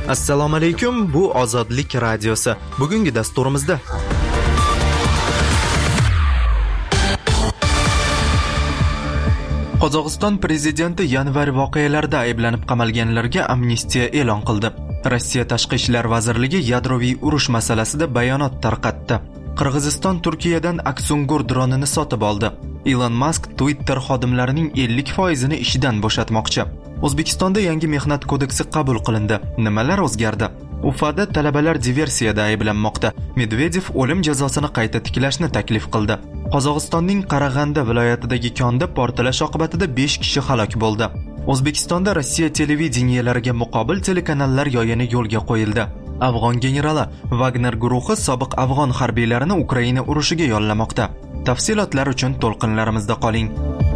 Assalomu alaykum, bu Ozodlik radiosi. Bugungi dasturimizda Qozog'iston prezidenti yanvar voqealarida ayblanib qamalganlarga amnistiya e'lon qildi. Rossiya Tashqi ishlar vazirligi yadroviy urush masalasida bayonot tarqatdi. Qirg'iziston Turkiyadan Aksungur dronini sotib oldi. Elon Musk Twitter xodimlarining 50% ishidan bo'shatmoqchi. O'zbekistonda yangi mehnat kodeksi qabul qilindi. Nimalar o'zgardi? Ufada talabalar diversiyada ayblanmoqda. Medvedev o'lim jazosini qayta tiklashni taklif qildi. Qozog'istonning Qarag'anda viloyatidagi konda portlash oqibatida 5 kishi halok bo'ldi. O'zbekistonda Rossiya televideniyelariga muqobil telekanallar yoyini yo'lga qo'yildi. Afg'on generali Wagner guruhi sobiq afg'on harbiylarini Ukraina urushiga yollamoqda. Tafsilotlar uchun to'lqinlarimizda qoling.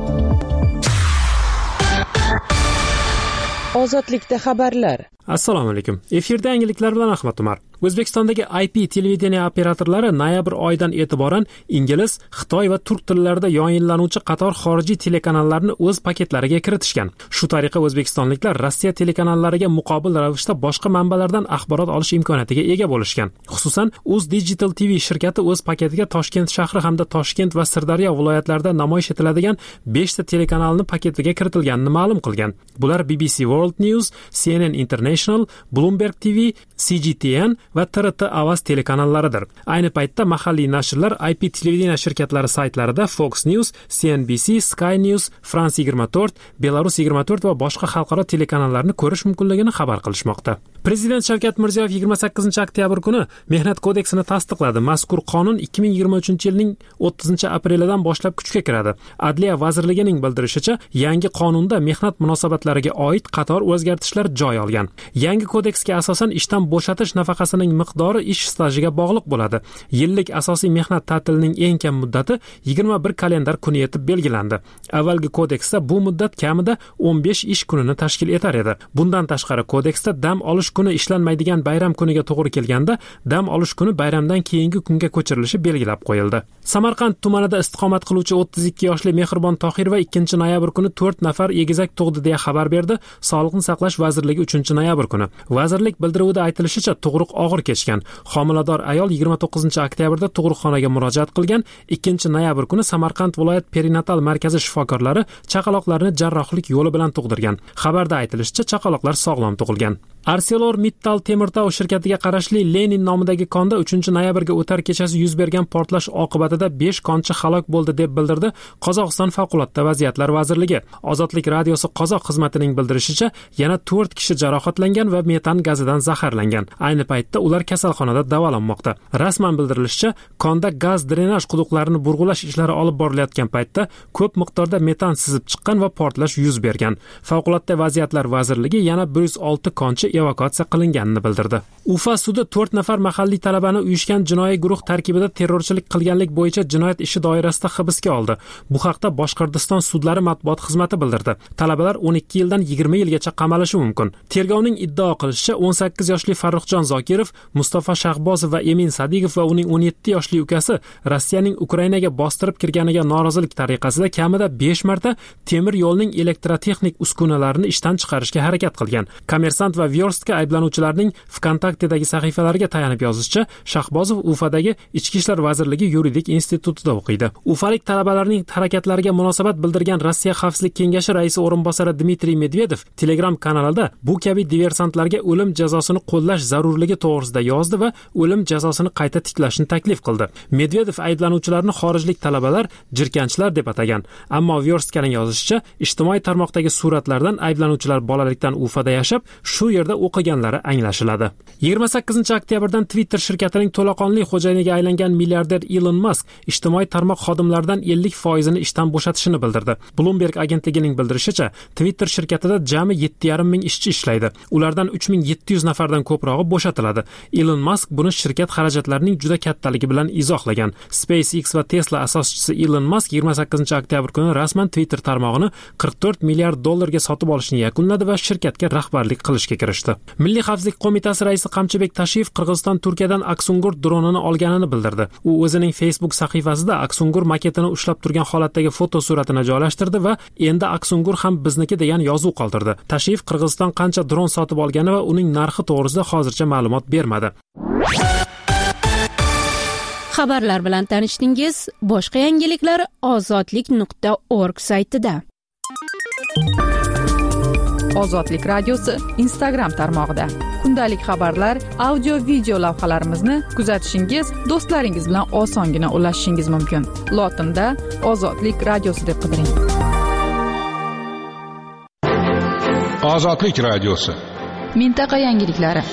Ozodlikda xabarlar. Assalomu alaykum. Efirda yangiliklar bilan Ahmad Umar. O'zbekistondagi IP televideniya operatorlari noyabr oyidan e'tiboran ingliz, xitoy va turk tillarida yayinlanuvchi qator xorijiy telekanallarni o'z paketlariga kiritishgan. Shu tariqa o'zbekistonliklar Rossiya telekanallariga muqobil ravishda boshqa manbalardan axborot olish imkoniyatiga ega bo'lishgan. Xususan, Uz Digital TV shirkati o'z paketiga Toshkent shahri hamda Toshkent va Sirdaryo viloyatlarida namoyish etiladigan 5 ta telekanalni paketiga kiritilganini ma'lum qilgan. Bular BBC World News, CNN International, Bloomberg TV, CGTN va TRT Avaz telekanallaridir. Ayni paytda mahalliy nashrlar IP televideniya shirkatlari saytlarida Fox News, CNBC, Sky News, France 24, Belarus 24 va boshqa xalqaro telekanallarni ko'rish mumkinligini xabar qilishmoqda. Prezident Shavkat Mirziyoyev 28-oktyabr kuni mehnat kodeksini tasdiqladi. Mazkur qonun 2023-yilning 30-aprelidan boshlab kuchga kiradi. Adliya vazirligining bildirishicha, yangi qonunda mehnat munosabatlariga oid qator o'zgartishlar joy olgan. Yangi kodeksga asosan ishdan bo'shatish nafaqasining miqdori ish stajiga bog'liq bo'ladi. Yillik asosiy mehnat ta'tilining eng kam muddati 21 kalendar kuni etib belgilandi. Avvalgi kodeksda bu muddat kamida 15 ish kunini tashkil etar edi. Bundan tashqari kodeksda dam olish kuni ishlanmaydigan bayram kuniga to'g'ri kelganda dam olish kuni bayramdan keyingi kunga ko'chirilishi belgilab qo'yildi. Samarqand tumanida istiqomat qiluvchi 32 yoshli Mehribon Tohirova 2-noyabr kuni 4 nafar egizak tug'di deya xabar berdi Sog'liqni saqlash vazirligi 3-noyabr kuni. Vazirlik bildiruvida aytilishicha, tug'ruq og'ir kechgan. Homilador ayol 29-oktyabrda tug'ruqxonaga murojaat qilgan. 2-noyabr kuni Samarqand viloyat perinatal markazi shifokorlari chaqaloqlarni jarrohlik yo'li bilan tug'dirgan. Xabarda aytilishicha, chaqaloqlar sog'lom tug'ilgan. ArcelorMittal Temirtau shirkatiga qarashli Lenin nomidagi konda 3-noyabrga o'tar kechasi yuz bergan portlash oqibatida 5 konchi halok bo'ldi deb bildirdi Qozog'iston favqulodda vaziyatlar vazirligi. Ozodlik radiosi Qozoq xizmatining bildirishicha, yana 4 kishi jarohatlangan va metan gazidan zaharlangan. Ayni paytda ular kasalxonada davolanmoqda. Rasman bildirilishicha, konda gaz drenaj quduqlarini burg'ulash ishlari olib borilayotgan paytda ko'p miqdorda metan sizib chiqqan va portlash yuz bergan. Favqulodda vaziyatlar vazirligi yana 106 konchi evakuatsiya qilinganini bildirdi. Ufa sudi 4 nafar mahalliy talabani uyushgan jinoiy guruh tarkibida terrorchilik qilganlik bo'yicha jinoyat ishi doirasida hibsga oldi. Bu haqda Boshqirdiston sudlari matbuot xizmati bildirdi. Talabalar 12 yildan 20 yilgacha qamalishi mumkin. Tergovning iddao qilishicha, 18 yoshli Farruxjon Zokirov, Mustafa Shahbozov va Emin Sadigov va uning 17 yoshli ukasi Rossiyaning Ukrainaga bostirib kirganiga norozilik tariqasida kamida 5 marta temir yo'lning elektrotexnik uskunalarini ishdan chiqarishga harakat qilgan. Kommersant va Vyorstka ayblanuvchilarning VKontaktedagi sahifalariga tayanib yozishicha, Shahbozov Ufadagi Ichki ishlar vazirligi yuridik institutida o'qiydi. Ufalik talabalarning harakatlariga munosabat bildirgan Rossiya Xavfsizlik kengashi raisi o'rinbosari Dmitriy Medvedev Telegram kanalida bu kabi diversantlarga o'lim jazosini qo'llash zarurligi to'g'risida yozdi va o'lim jazosini qayta tiklashni taklif qildi. Medvedev ayblanuvchilarni xorijlik talabalar, jirkanchlar deb atagan. Ammo Vyorstkaning yozishicha, ijtimoiy tarmoqdagi suratlardan ayblanuvchilar bolalikdan Ufada yashab, shu yerda o'qiganlari anglashiladi. 28-oktyabrdan Twitter shirkatining to'laqonli xo'jayiniga aylangan milliarder Elon Musk ijtimoiy tarmoq xodimlaridan 50% ishdan bo'shatishini bildirdi. Bloomberg agentligining bildirishicha, Twitter shirkatida jami 7,5 ming ishchi ishlaydi. Ulardan 3700 nafardan ko'prog'i bo'shatiladi. Elon Musk buni shirkat xarajatlarining juda kattaligi bilan izohlagan. SpaceX va Tesla asoschisi Elon Musk 28-oktyabr kuni rasman Twitter tarmog'ini $44 milliard sotib olishni yakunladi va shirkatga rahbarlik qilishga kirishdi. qilishdi. Milliy xavfsizlik qo'mitasi raisi Qamchibek Tashiyev Qirg'iziston Turkiyadan Aksungur dronini olganini bildirdi. U o'zining Facebook sahifasida Aksungur maketini ushlab turgan holatdagi fotosuratini joylashtirdi va endi Aksungur ham bizniki degan yozuv qoldirdi. Tashiyev Qirg'iziston qancha dron sotib olgani va uning narxi to'g'risida hozircha ma'lumot bermadi. Xabarlar bilan tanishdingiz. Boshqa yangiliklar ozodlik.org saytida. Ozodlik radiosi Instagram tarmog'ida. Kundalik xabarlar, audio, video lavhalarimizni kuzatishingiz, do'stlaringiz bilan osongina ulashishingiz mumkin. Lotinda Ozodlik radiosi deb qidiring. Ozodlik radiosi. Mintaqa yangiliklari.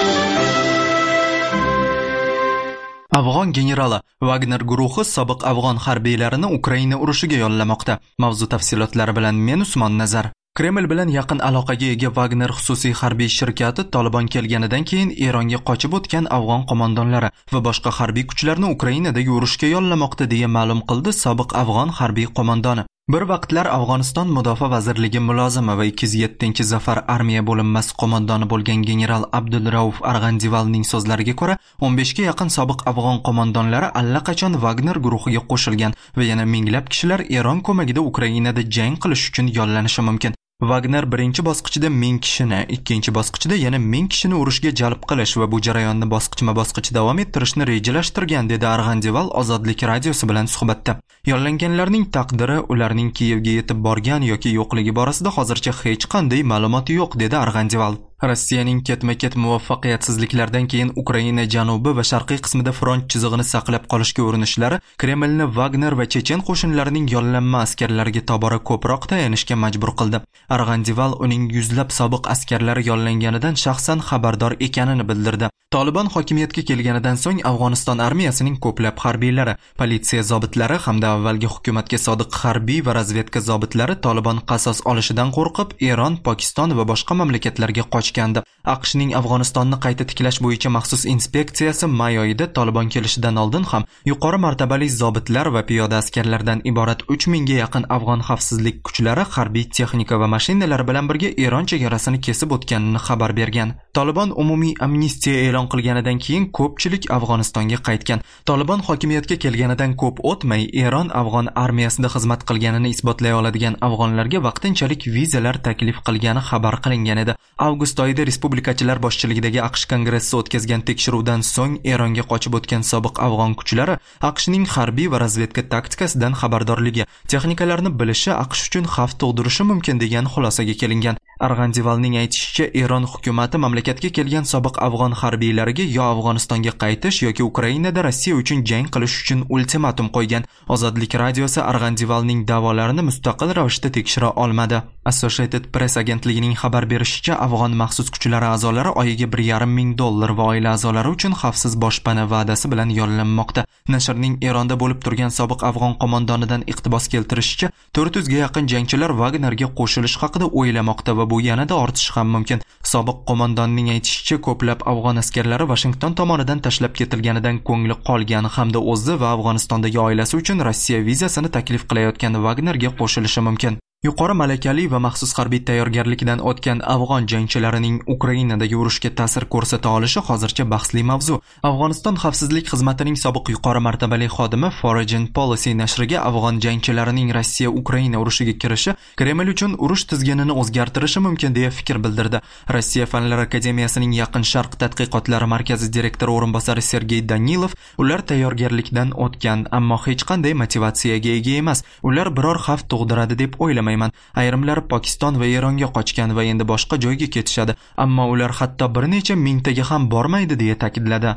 Afg'on generali Wagner guruhi sobiq afg'on harbiylarini Ukraina urushiga yollamoqda. Mavzu tafsilotlari bilan men Usmon Nazar. Kreml bilan yaqin aloqaga ega Wagner xususiy harbiy shirkati Taliban kelganidan keyin Eronga qochib o'tgan afg'on qo'mondonlari va boshqa harbiy kuchlarni Ukrainadagi urushga yollamoqda deya ma'lum qildi sobiq afg'on harbiy qo'mondoni. Bir vaqtlar Afg'oniston Mudofaa vazirligi mulozimi va 207-Zafar armiya bo'linmasi qo'mondoni bo'lgan general Abdulrauf Arg'andivalning so'zlariga ko'ra, 15 ga yaqin sobiq afg'on qo'mondonlari allaqachon Wagner guruhiga qo'shilgan va yana minglab kishilar Eron ko'magida Ukrainada jang qilish uchun yollanishi mumkin. Wagner birinchi bosqichda 1000 kishini, ikkinchi bosqichda yana 1000 kishini urushga jalb qilish va bu jarayonni bosqichma-bosqich davom ettirishni rejalashtirgan, dedi Arg'andival Ozodlik radiosi bilan suhbatda. Yollanganlarning taqdiri, ularning Kiyevga yetib borgan yoki yo'qligi borasida hozircha hech qanday ma'lumot yo'q, dedi Arg'andival. Rossiyaning ketma-ket muvaffaqiyatsizliklardan keyin Ukraina janubi va sharqiy qismida front chizig'ini saqlab qolishga urinishlari Kremlni Wagner va chechen qo'shinlarining yollanma askarlariga tobora ko'proq tayanishga majbur qildi. Arg'andival uning yuzlab sobiq askarlari yollanganidan shaxsan xabardor ekanini bildirdi. Taliban hokimiyatga kelganidan so'ng Afg'oniston armiyasining ko'plab harbiylari, politsiya zobitlari hamda avvalgi hukumatga sodiq harbiy va razvedka zobitlari Taliban qasos olishidan qo'rqib Eron, Pokiston va boshqa mamlakatlarga qochgandi. AQShning Afg'onistonni qayta tiklash bo'yicha maxsus inspeksiyasi may oyida Taliban kelishidan oldin ham yuqori martabali zobitlar va piyoda askarlardan iborat 3000 ga yaqin afg'on xavfsizlik kuchlari harbiy texnika va mashinalar bilan birga Eron chegarasini kesib o'tganini xabar bergan. Taliban umumiy amnistiya e'lon qilganidan keyin ko'pchilik Afg'onistonga qaytgan. Taliban hokimiyatga kelganidan ko'p o'tmay Eron afg'on armiyasida xizmat qilganini isbotlay oladigan afg'onlarga vaqtinchalik vizalar taklif qilgani xabar qilingan edi. Avgust oyida respublikachilar boshchiligidagi AQSh kongressi o'tkazgan tekshiruvdan so'ng Eronga qochib o'tgan sobiq afg'on kuchlari AQShning harbiy va razvedka taktikasidan xabardorligi, texnikalarni bilishi AQSh uchun xavf tug'dirishi mumkin degan xulosaga kelingan. Arg'andivalning aytishicha, Eron hukumati mamlakatga kelgan sobiq afg'on harbiylariga yo Afg'onistonga qaytish yoki Ukrainada Rossiya uchun jang qilish uchun ultimatum qo'ygan. Ozodlik radiosi Arg'andivalning da'volarini mustaqil ravishda tekshira olmadi. Associated Press agentligining xabar berishicha, afg'on maxsus kuchlari a'zolari oyiga $1,500 va oila a'zolari uchun xavfsiz boshpana va'dasi bilan yollanmoqda. Nashrning Eronda bo'lib turgan sobiq afg'on qo'mondonidan iqtibos keltirishicha, 400 ga yaqin jangchilar Wagnerga qo'shilish haqida o'ylamoqda va bu yanada ortishi ham mumkin. Sobiq qo'mondonning aytishicha, ko'plab afg'on askarlari Washington tomonidan tashlab ketilganidan ko'ngli qolgan hamda o'zi va Afg'onistondagi oilasi uchun Rossiya vizasini taklif qilayotgan Wagnerga qo'shilishi mumkin. Yuqori malakali va maxsus harbiy tayyorgarlikdan o'tgan afg'on jangchilarining Ukrainadagi urushga ta'sir ko'rsata olishi hozircha bahsli mavzu. Afg'oniston xavfsizlik xizmatining sobiq yuqori martabali xodimi Foreign Policy nashriga afg'on jangchilarining Rossiya-Ukraina urushiga kirishi Kreml uchun urush tizginini o'zgartirishi mumkin deya fikr bildirdi. Rossiya Fanlar akademiyasining Yaqin Sharq tadqiqotlari markazi direktori o'rinbosari Sergey Danilov, ular tayyorgarlikdan o'tgan, ammo hech qanday motivatsiyaga ega emas. Ular biror xavf tug'diradi deb o'ylamayman. Ayrimlari Pokiston va Eronga qochgan va endi boshqa joyga ketishadi, ammo ular hatto bir necha mingtaga ham bormaydi deya ta'kidladi.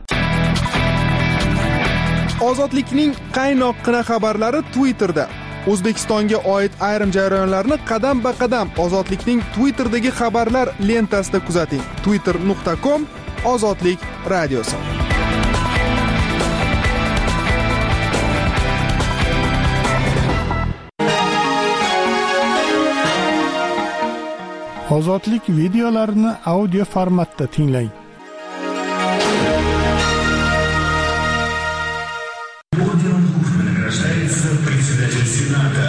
Ozodlikning qaynoqqina xabarlari Twitterda. O'zbekistonga oid ayrim jarayonlarni qadam-ba-qadam Ozodlikning Twitterdagi xabarlar lentasida kuzating. twitter.com/ozodlik radiosi. Ozodlik videolarini audio formatda tinglang. Орденом Дружбы награждается председатель Сената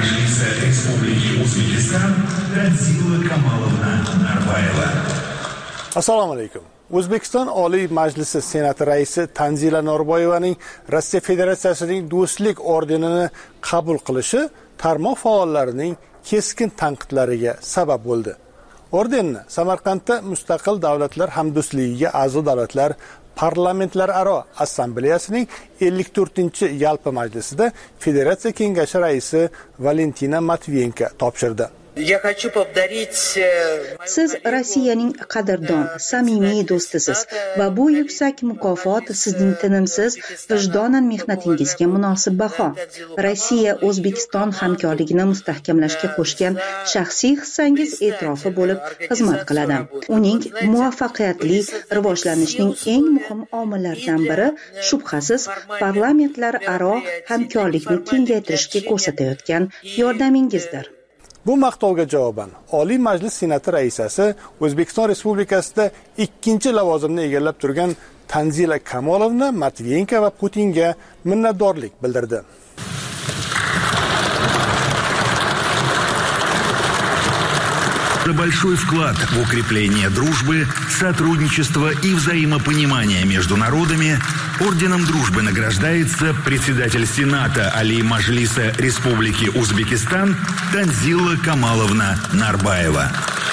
Алей-Мажилиса Республики Узбекистан Радзила Камаловна Нарбаева. Assalomu alaykum. O'zbekiston Oliy Majlisi Senati raisi Tanzila Norboyevaning Rossiya Federatsiyasining Do'stlik ordenini qabul qilishi tarmoq faollarining keskin tanqidlariga sabab bo'ldi. Ordenni Samarqandda Mustaqil Davlatlar Hamdo'stligiga a'zo davlatlar Parlamentlararo Assambleyasining 54-yalpi majlisida Federatsiya Kengashi raisi Valentina Matviyenko topshirdi. Siz Rossiyaning qadrdon, samimiy do'stisiz va bu yuksak mukofot sizning tinimsiz vijdonan mehnatingizga munosib baho. Rossiya O'zbekiston hamkorligini mustahkamlashga qo'shgan shaxsiy hissangiz e'tirofi bo'lib xizmat qiladi. Uning muvaffaqiyatli rivojlanishning eng muhim omillaridan biri shubhasiz parlamentlararo hamkorlikni kengaytirishga ko'rsatayotgan yordamingizdir. Bu maqtovga javoban Oliy Majlis Senati raisasi O'zbekiston Respublikasida ikkinchi lavozimni egallab turgan Tanzila Kamolovna Matviyenko va Putinga minnatdorlik bildirdi. За большой вклад в укрепление дружбы, сотрудничества и взаимопонимания между народами орденом дружбы награждается председатель Сената Алий Маджлиса Республики Узбекистан Танзила Камаловна Нарбаева.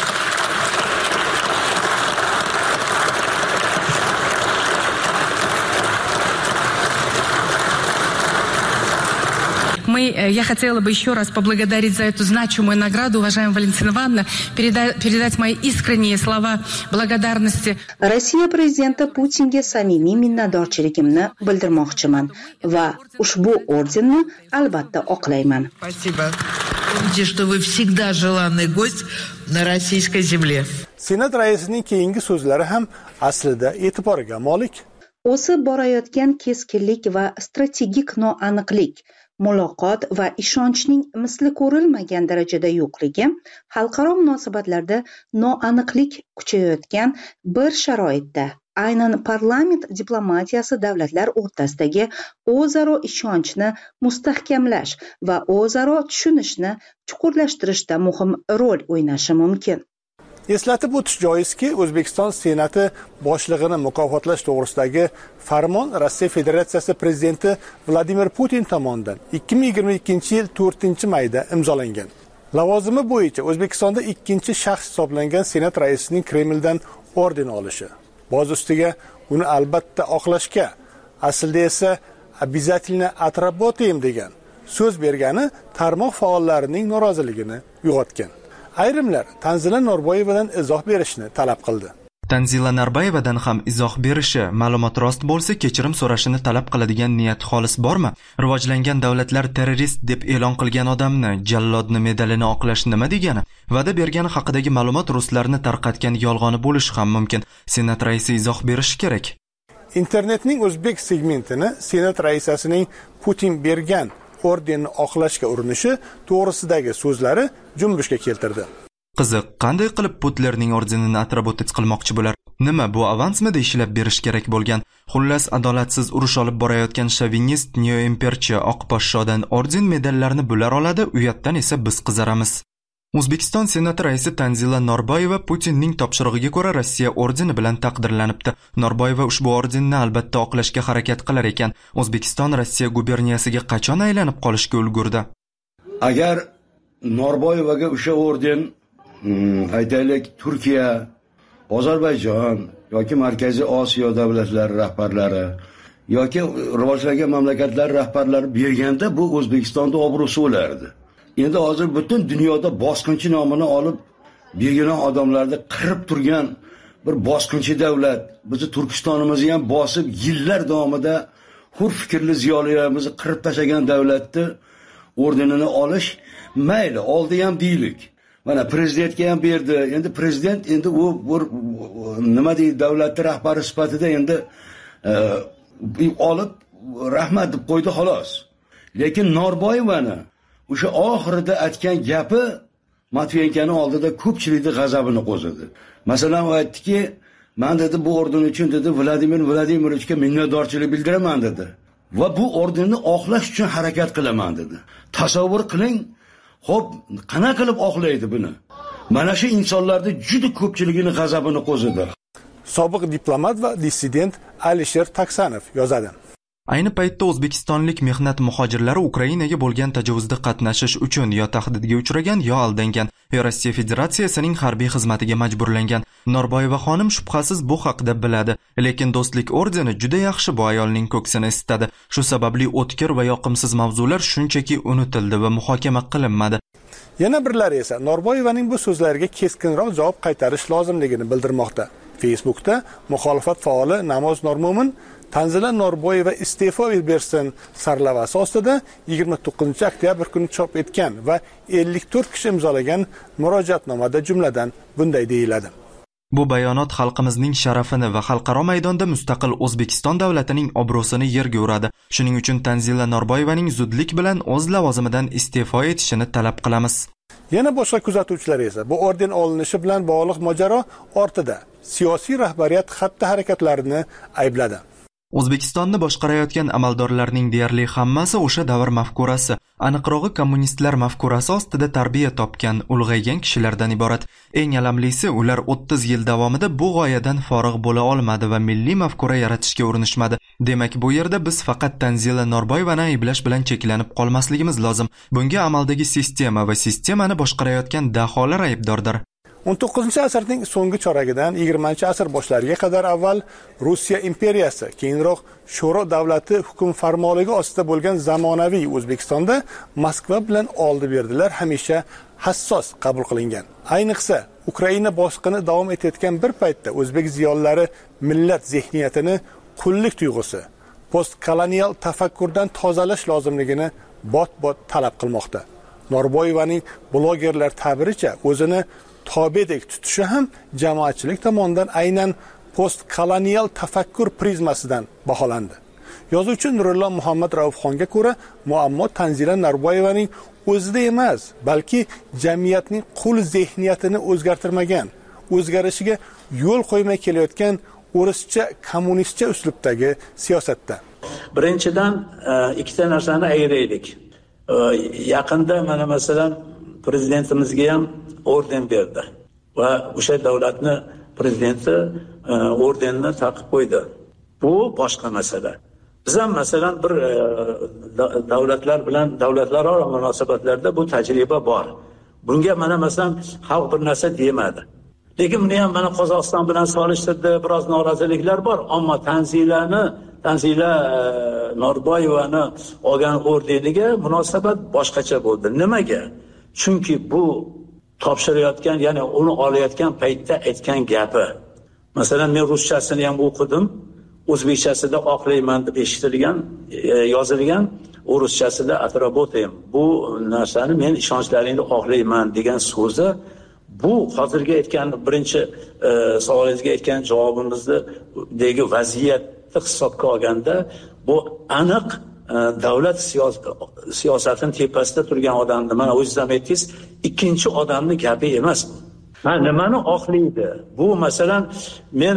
Я хотела бы еще раз поблагодарить за эту значимую награду, уважаемая Валентина Ивановна, передать мои искренние слова благодарности. Rossiya prezidenti Putinga samimiy minnatdorchiligimni bildirmoqchiman va ushbu ordenni albatta oqlayman. Спасибо. Помните, что вы всегда желанный гость на российской земле. Senat raisining keyingi so'zlari ham aslida e'tiborga molik. O'sib borayotgan keskinlik va strategik noaniqlik, muloqot va ishonchning misli ko'rilmagan darajada yo'qligi, xalqaro munosabatlarda noaniqlik kuchayayotgan bir sharoitda aynan parlament diplomatiyasi davlatlar o'rtasidagi o'zaro ishonchni mustahkamlash va o'zaro tushunishni chuqurlashtirishda muhim rol o'ynashi mumkin. Eslatib o'tish joizki, O'zbekiston Senati boshlig'ini mukofotlash to'g'risidagi farmon Rossiya Federatsiyasi prezidenti Vladimir Putin tomonidan 2022-yil 4-mayda imzolangan. Lavozimi bo'yicha O'zbekistonda ikkinchi shaxs hisoblangan Senat raisining Kremldan orden olishi. Boz ustiga uni albatta oqlashga, aslida esa обязательно отработаем degan so'z bergani tarmoq faollarining noroziligini uyg'otgan. Ayrimlar Tanzila Norboyevadan izoh berishni talab qildi. Tanzila Norboyevadan ham izoh berishi, ma'lumot rost bo'lsa kechirim so'rashini talab qiladigan niyat xolis bormi? Rivojlangan davlatlar terrorist deb e'lon qilgan odamni, jallodni medalini oqlash nima degani? Va'da bergani haqidagi ma'lumot ruslarni tarqatgan yolg'oni bo'lishi ham mumkin. Senat raisi izoh berishi kerak. Internetning o'zbek segmentini Senat raisasining Putin bergan ordenni oqlashga urinishi to'g'risidagi so'zlari junbushga keltirdi. Qiziq, qanday qilib Putlerning ordenini atrabotets qilmoqchi bo'lar? Nima bu avansmida ishlab berish kerak bo'lgan? Xullas, adolatsiz urush olib borayotgan shovinist neoimperchi oq poshshodan orden medallarini bular oladi, uyatdan esa biz qizaramiz. O'zbekiston Senati raisi Tanzila Norboyeva Putinning topshirig'iga ko'ra Rossiya ordeni bilan taqdirlanibdi. Norboyeva ushbu ordenni albatta oqlashga harakat qilar ekan. O'zbekiston Rossiya guberniyasiga qachon aylanib qolishga ulgurdi? Agar Norboyevaga o'sha orden, aytaylik, Turkiya, Ozarbayjon yoki Markaziy Osiyo davlatlari rahbarlari yoki rivojlangan mamlakatlar rahbarlari berganda bu O'zbekistonda obro'si bo'lardi. Endi hozir butun dunyoda bosqinchi nomini olib begona odamlarni qirib turgan bir bosqinchi davlat, bizni Turkistonimizni ham bosib yillar davomida hur fikrli ziyolilarimizni qirib tashlagan davlatni ordenini olish mayli, oldi ham deylik. Mana prezidentga ham berdi. Endi prezident endi u nima deydi, davlat rahbari sifatida endi olib rahmat deb qo'ydi xolos. Lekin Norboyevani o'sha oxirida aytgan gapi Matviyenkani oldida ko'pchilikning g'azabini qo'zidi. Masalan, u aytdiki, men dedi bu orden uchun dedi Vladimir Vladimirovичga minnatdorchilik bildiraman dedi. Va bu ordenni oqlash uchun harakat qilaman dedi. Tasavvur qiling, xo'p, qana qilib oqlaydi buni? Mana shu insonlarning juda ko'pchiligini g'azabini qo'zidi. sobiq diplomat va dissident Alisher Taksanov yozadi. Ayni paytda o'zbekistonlik mehnat muhojirlari Ukrainaga bo'lgan tajovuzda qatnashish uchun yo tahdidga uchragan, yo aldangan, yo Rossiya Federatsiyasining harbiy xizmatiga majburlangan. Norboyeva xonim shubhasiz bu haqida biladi, lekin do'stlik ordeni juda yaxshi bu ayolning ko'ksini isitadi. Shu sababli o'tkir va yoqimsiz mavzular shunchaki unutildi va muhokama qilinmadi. Yana birlari esa Norboyevaning bu so'zlariga keskinroq javob qaytarish lozimligini bildirmoqda. Facebookda muxolifat faoli Namoz Normo'min Tanzila Norboyeva iste'fo bersin sarlavasi ostida 29 oktyabr kuni chop etgan va 54 kishi imzolagan murojaatnomada jumladan bunday deyiladi. Bu bayonot xalqimizning sharafini va xalqaro maydonda mustaqil O'zbekiston davlatining obro'sini yerga uradi. Shuning uchun Tanzila Norboyevaning zudlik bilan o'z lavozimidan iste'fo etishini talab qilamiz. Yana boshqa kuzatuvchilar esa bu orden olinishi bilan bog'liq mojaro ortida siyosiy rahbariyat xatti-harakatlarini aybladi. O'zbekistonni boshqarayotgan amaldorlarning deyarli hammasi o'sha davr mafkurasi, aniqrog'i kommunistlar mafkurasi ostida tarbiya topgan, ulg'aygan kishilardan iborat. Eng alamlisi, ular 30 yil davomida bu g'oyadan forig' bo'la olmadi va milliy mafkura yaratishga urinishmadi. Demak, bu yerda biz faqat Tanzila Norboyevani ayblash bilan cheklanib qolmasligimiz lozim. Bunga amaldagi sistema va sistemani boshqarayotgan daholar aybdordir. 19-asrning so'nggi choragidan 20-asr boshlariga qadar avval Rossiya imperiyasi, keyinroq Sho'ro davlati hukm farmonligi ostida bo'lgan zamonaviy O'zbekistonda Moskva bilan oldi-berdilar hamisha hassos qabul qilingan. Ayniqsa, Ukraina bosqini davom etayotgan bir paytda o'zbek ziyolilari millat zehniyatini qullik tuyg'usi, postkolonial tafakkurdan tozalash lozimligini bot-bot talab qilmoqda. Norboyevaning blogerlar ta'biricha o'zini tobedek tutishi ham jamoatchilik tomonidan aynan postkolonial tafakkur prizmasidan baholandi. Yozuvchi Nurullo Muhammad Raufxonga ko'ra, muammo Tanzila Norboyevaning o'zida emas, balki jamiyatning qul zehniyatini o'zgartirmagan, o'zgarishiga yo'l qo'ymay kelayotgan o'rischa kommunistcha uslubdagi siyosatda. Birinchidan ikkita narsani ayiraylik. Yaqinda mana masalan prezidentimizga ham orden berdi va o'sha davlatni prezidenti ordenni taqib qo'ydi. Bu boshqa masala. Biz ham masalan bir davlatlar bilan davlatlararo munosabatlarda bu tajriba bor. Bunga mana masalan xalq bir narsa demadi. Lekin buni ham mana Qozog'iston bilan solishtirdi, biroz noroziliklar bor, ammo Tanzila Norboyevani olgan ordeniga munosabat boshqacha bo'ldi. Nimaga? Chunki bu topshirayotgan, ya'ni uni olayotgan paytda aytgan gapi. Masalan, men ruschasini ham o'qidim. O'zbekchasida oqlayman deb eshitilgan, yozilgan, ruschasida atrabotaym. Bu narsani men ishonchlaringni oqlayman degan so'zi bu hozirgi aytgan birinchi savolingizga aytgan javobimizdagi vaziyatni hisobga olganda bu aniq davlat siyosatini tepasida turgan odamni, mana o'zingiz ham aytdingiz, ikkinchi odamning gapi emas bu. Nimani oqlaydi? Bu masalan men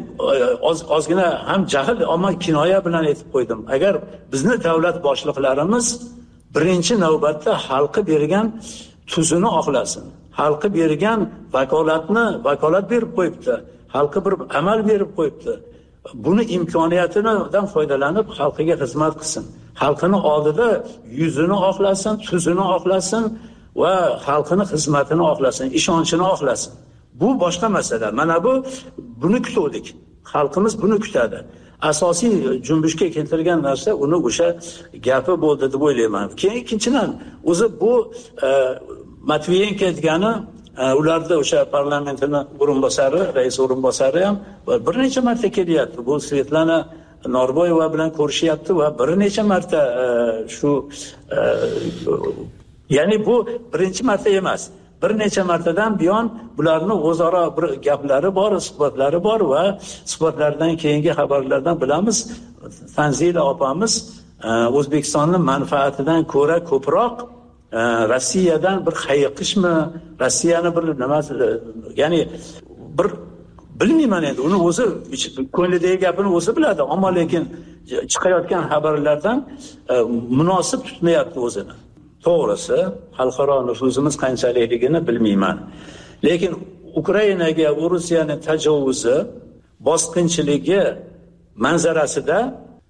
ozgina ham jahl, ammo kinoya bilan aytib qo'ydim. Agar bizni davlat boshliqlarimiz birinchi navbatda xalqi bergan tuzini oqlasin, xalqi bergan vakolat berib qo'yibdi, xalqi bir amal berib qo'yibdi. Buni imkoniyatidan foydalanib xalqiga xizmat qilsin. Xalqini oldida yuzini oqlasin, tuzini oqlasin va xalqini xizmatini oqlasin, ishonchini oqlasin. Bu boshqa masala. Mana buni kutdik. Xalqimiz buni kutadi. Asosiy junbushga keltirgan narsa uni o'sha gapi bo'ldi deb o'ylayman. Keyin ikkinchidan o'zi bu Matviyenko aytgani, ularda o'sha parlamentning o'rinbosari, rais o'rinbosari ham bir necha marta kelyapti. Bu Svetlana Norboyeva bilan ko'rishyapti va bir necha marta ya'ni bu birinchi marta emas. Bir necha martadan buyon bularni o'zaro bir gaplari bor, suhbatlari bor va suhbatlardan keyingi xabarlardan bilamiz, Tanzila opamiz O'zbekistonning manfaatidan ko'ra ko'proq Rossiyadan bir hayiqishmi, Rossiyani bir nima, ya'ni bir bilmayman endi, uni o'zi ko'nglidagi gapini o'zi biladi, ammo lekin chiqayotgan xabarlardan munosib tutmayapti o'zini. To'g'risi, xalqaro nufuzimiz qanchalikligini bilmayman. Lekin Ukrainaga Rossiyaning tajovuzi bosqinchiligi manzarasida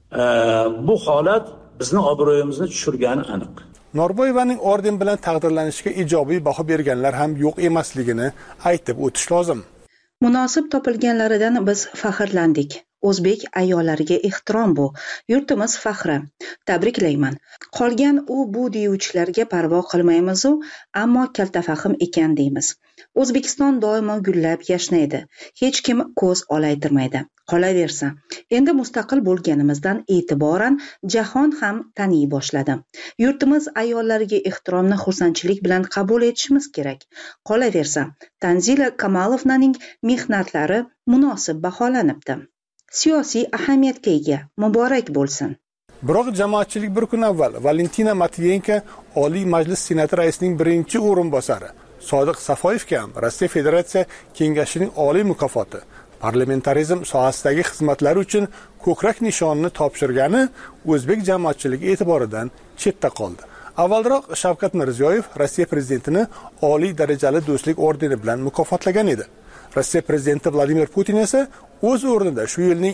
bu holat bizni obro'yimizni tushirgani aniq. Norboyevaning orden bilan taqdirlanishiga ijobiy baho berganlar ham yo'q emasligini aytib o'tish lozim. Munosib topilganlaridan biz faxrlandik. O'zbek ayollariga ehtirom bu. Yurtimiz faxri. Tabriklayman. Qolgan u bu deyuvchilarga parvo qilmaymiz-u, ammo kaltafahm ekan deymiz. O'zbekiston doimo gullab yashnaydi. Hech kim ko'z olaytirmaydi. Qolaversa, endi mustaqil bo'lganimizdan e'tiboran jahon ham taniy boshladi. Yurtimiz ayollariga ehtiromni xursandchilik bilan qabul etishimiz kerak. Qolaversa, Tanzila Kamalovnaning mehnatlari munosib baholanibdi. Siyosiy ahamiyatga ega, muborak bo'lsin. Biroq jamoatchilik bir kun avval Valentina Matviyenko Oliy Majlis Senati raisining birinchi o'rinbosari Sodiq Safoyevga ham Rossiya Federatsiya Kengashining oliy mukofoti parlamentarizm sohasidagi xizmatlari uchun ko'krak nishonini topshirgani o'zbek jamoatchiligi e'tiboridan chetda qoldi. Avvalroq Shavkat Mirziyoyev Rossiya prezidentini oliy darajali do'stlik ordeni bilan mukofotlagan edi. Rossiya prezidenti Vladimir Putin esa o'z o'rnida shu yilning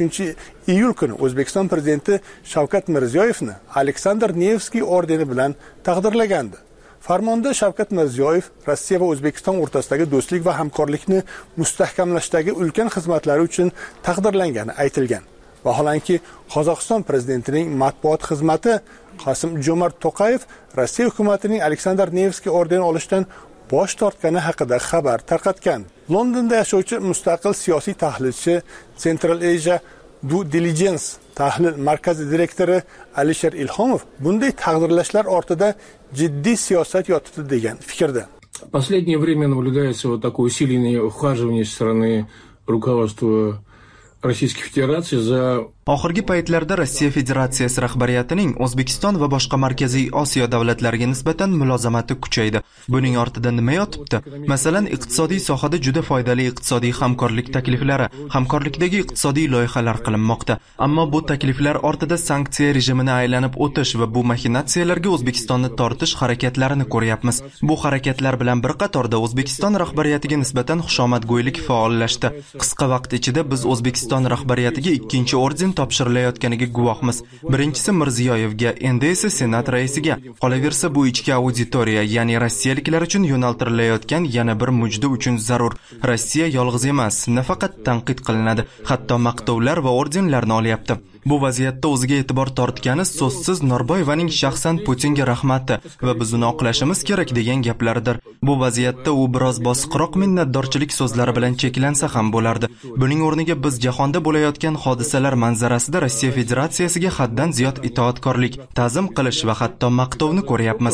23-iyul kuni O'zbekiston prezidenti Shavkat Mirziyoyevni Aleksandr Nevskiy ordeni bilan taqdirlagandi. Farmonda Shavkat Mirziyoyev Rossiya va O'zbekiston o'rtasidagi do'stlik va hamkorlikni mustahkamlashdagi ulkan xizmatlari uchun taqdirlangani aytilgan. Vaholanki, Qozog'iston prezidentining matbuot xizmati Qosim-Jomart To'qayev Rossiya hukumatining Aleksandr Nevskiy ordeni olishdan bosh tortgani haqida xabar tarqatgan. Londonda yashovchi mustaqil siyosiy tahlilchi Central Asia Due Diligence tahlil markazi direktori Alisher Ilhomov bunday taqdirlashlar ortida jiddiy siyosat yotibdi degan fikrda. В последнее время наблюдается вот такое усиленное ухаживание со стороны руководства Российской Федерации за Oxirgi paytlarda Rossiya Federatsiyasi rahbariyatining O'zbekiston va boshqa Markaziy Osiyo davlatlariga nisbatan mulozamati kuchaydi. Buning ortida nima yotibdi? Masalan, iqtisodiy sohada juda foydali iqtisodiy hamkorlik takliflari, hamkorlikdagi iqtisodiy loyihalar qilinmoqda. Ammo bu takliflar ortida sanksiya rejimini aylanib o'tish va bu maxinatsiyalarga O'zbekistonni tortish harakatlarini ko'ryapmiz. Bu harakatlar bilan bir qatorda O'zbekiston rahbariyatiga nisbatan xushomadgo'ylik faollashdi. Qisqa vaqt ichida biz O'zbekiston rahbariyatiga ikkinchi orden topshirilayotganiga guvohmiz. Birinchisi Mirziyoyevga, endi esa Senat raisiga. Qolaversa bu ichki auditoriya, ya'ni rossiyaliklar uchun yo'naltirilayotgan yana bir mujda uchun zarur. Rossiya yolg'iz emas, nafaqat tanqid qilinadi, hatto maqtovlar va ordenlarni olyapti. Bu vaziyatda o'ziga e'tibor tortgani so'zsiz Norboyevaning shaxsan Putinga rahmati va biz uni oqlashimiz kerak degan gaplaridir. Bu vaziyatda u biroz bosiqroq minnatdorchilik so'zlari bilan cheklansa ham bo'lardi. Buning o'rniga biz jahonda bo'layotgan hodisalar manzarasida Rossiya Federatsiyasiga haddan ziyod itoatkorlik, ta'zim qilish va hatto maqtovni ko'ryapmiz.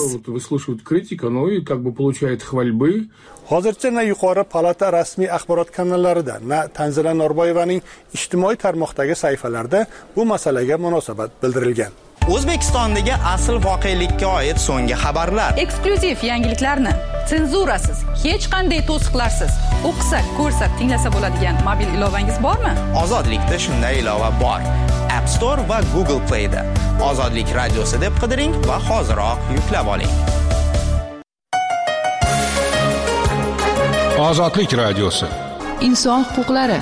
Hozircha na yuqori palata rasmiy axborot kanallarida, na Tanzila Norboyevaning ijtimoiy tarmoqdagi sahifalarida bu masalaga munosabat bildirilgan. O'zbekistondagi asl voqelikka oid so'nggi xabarlar, eksklyuziv yangiliklarni senzurasiz, hech qanday to'siqlarsiz o'qisa, ko'rsa, tinglasa bo'ladigan mobil ilovangiz bormi? Ozodlikda shunday ilova bor. App Store va Google Play da Ozodlik radiosi deb qidiring va hoziroq yuklab oling. Ozodlik radiosi. Inson huquqlari.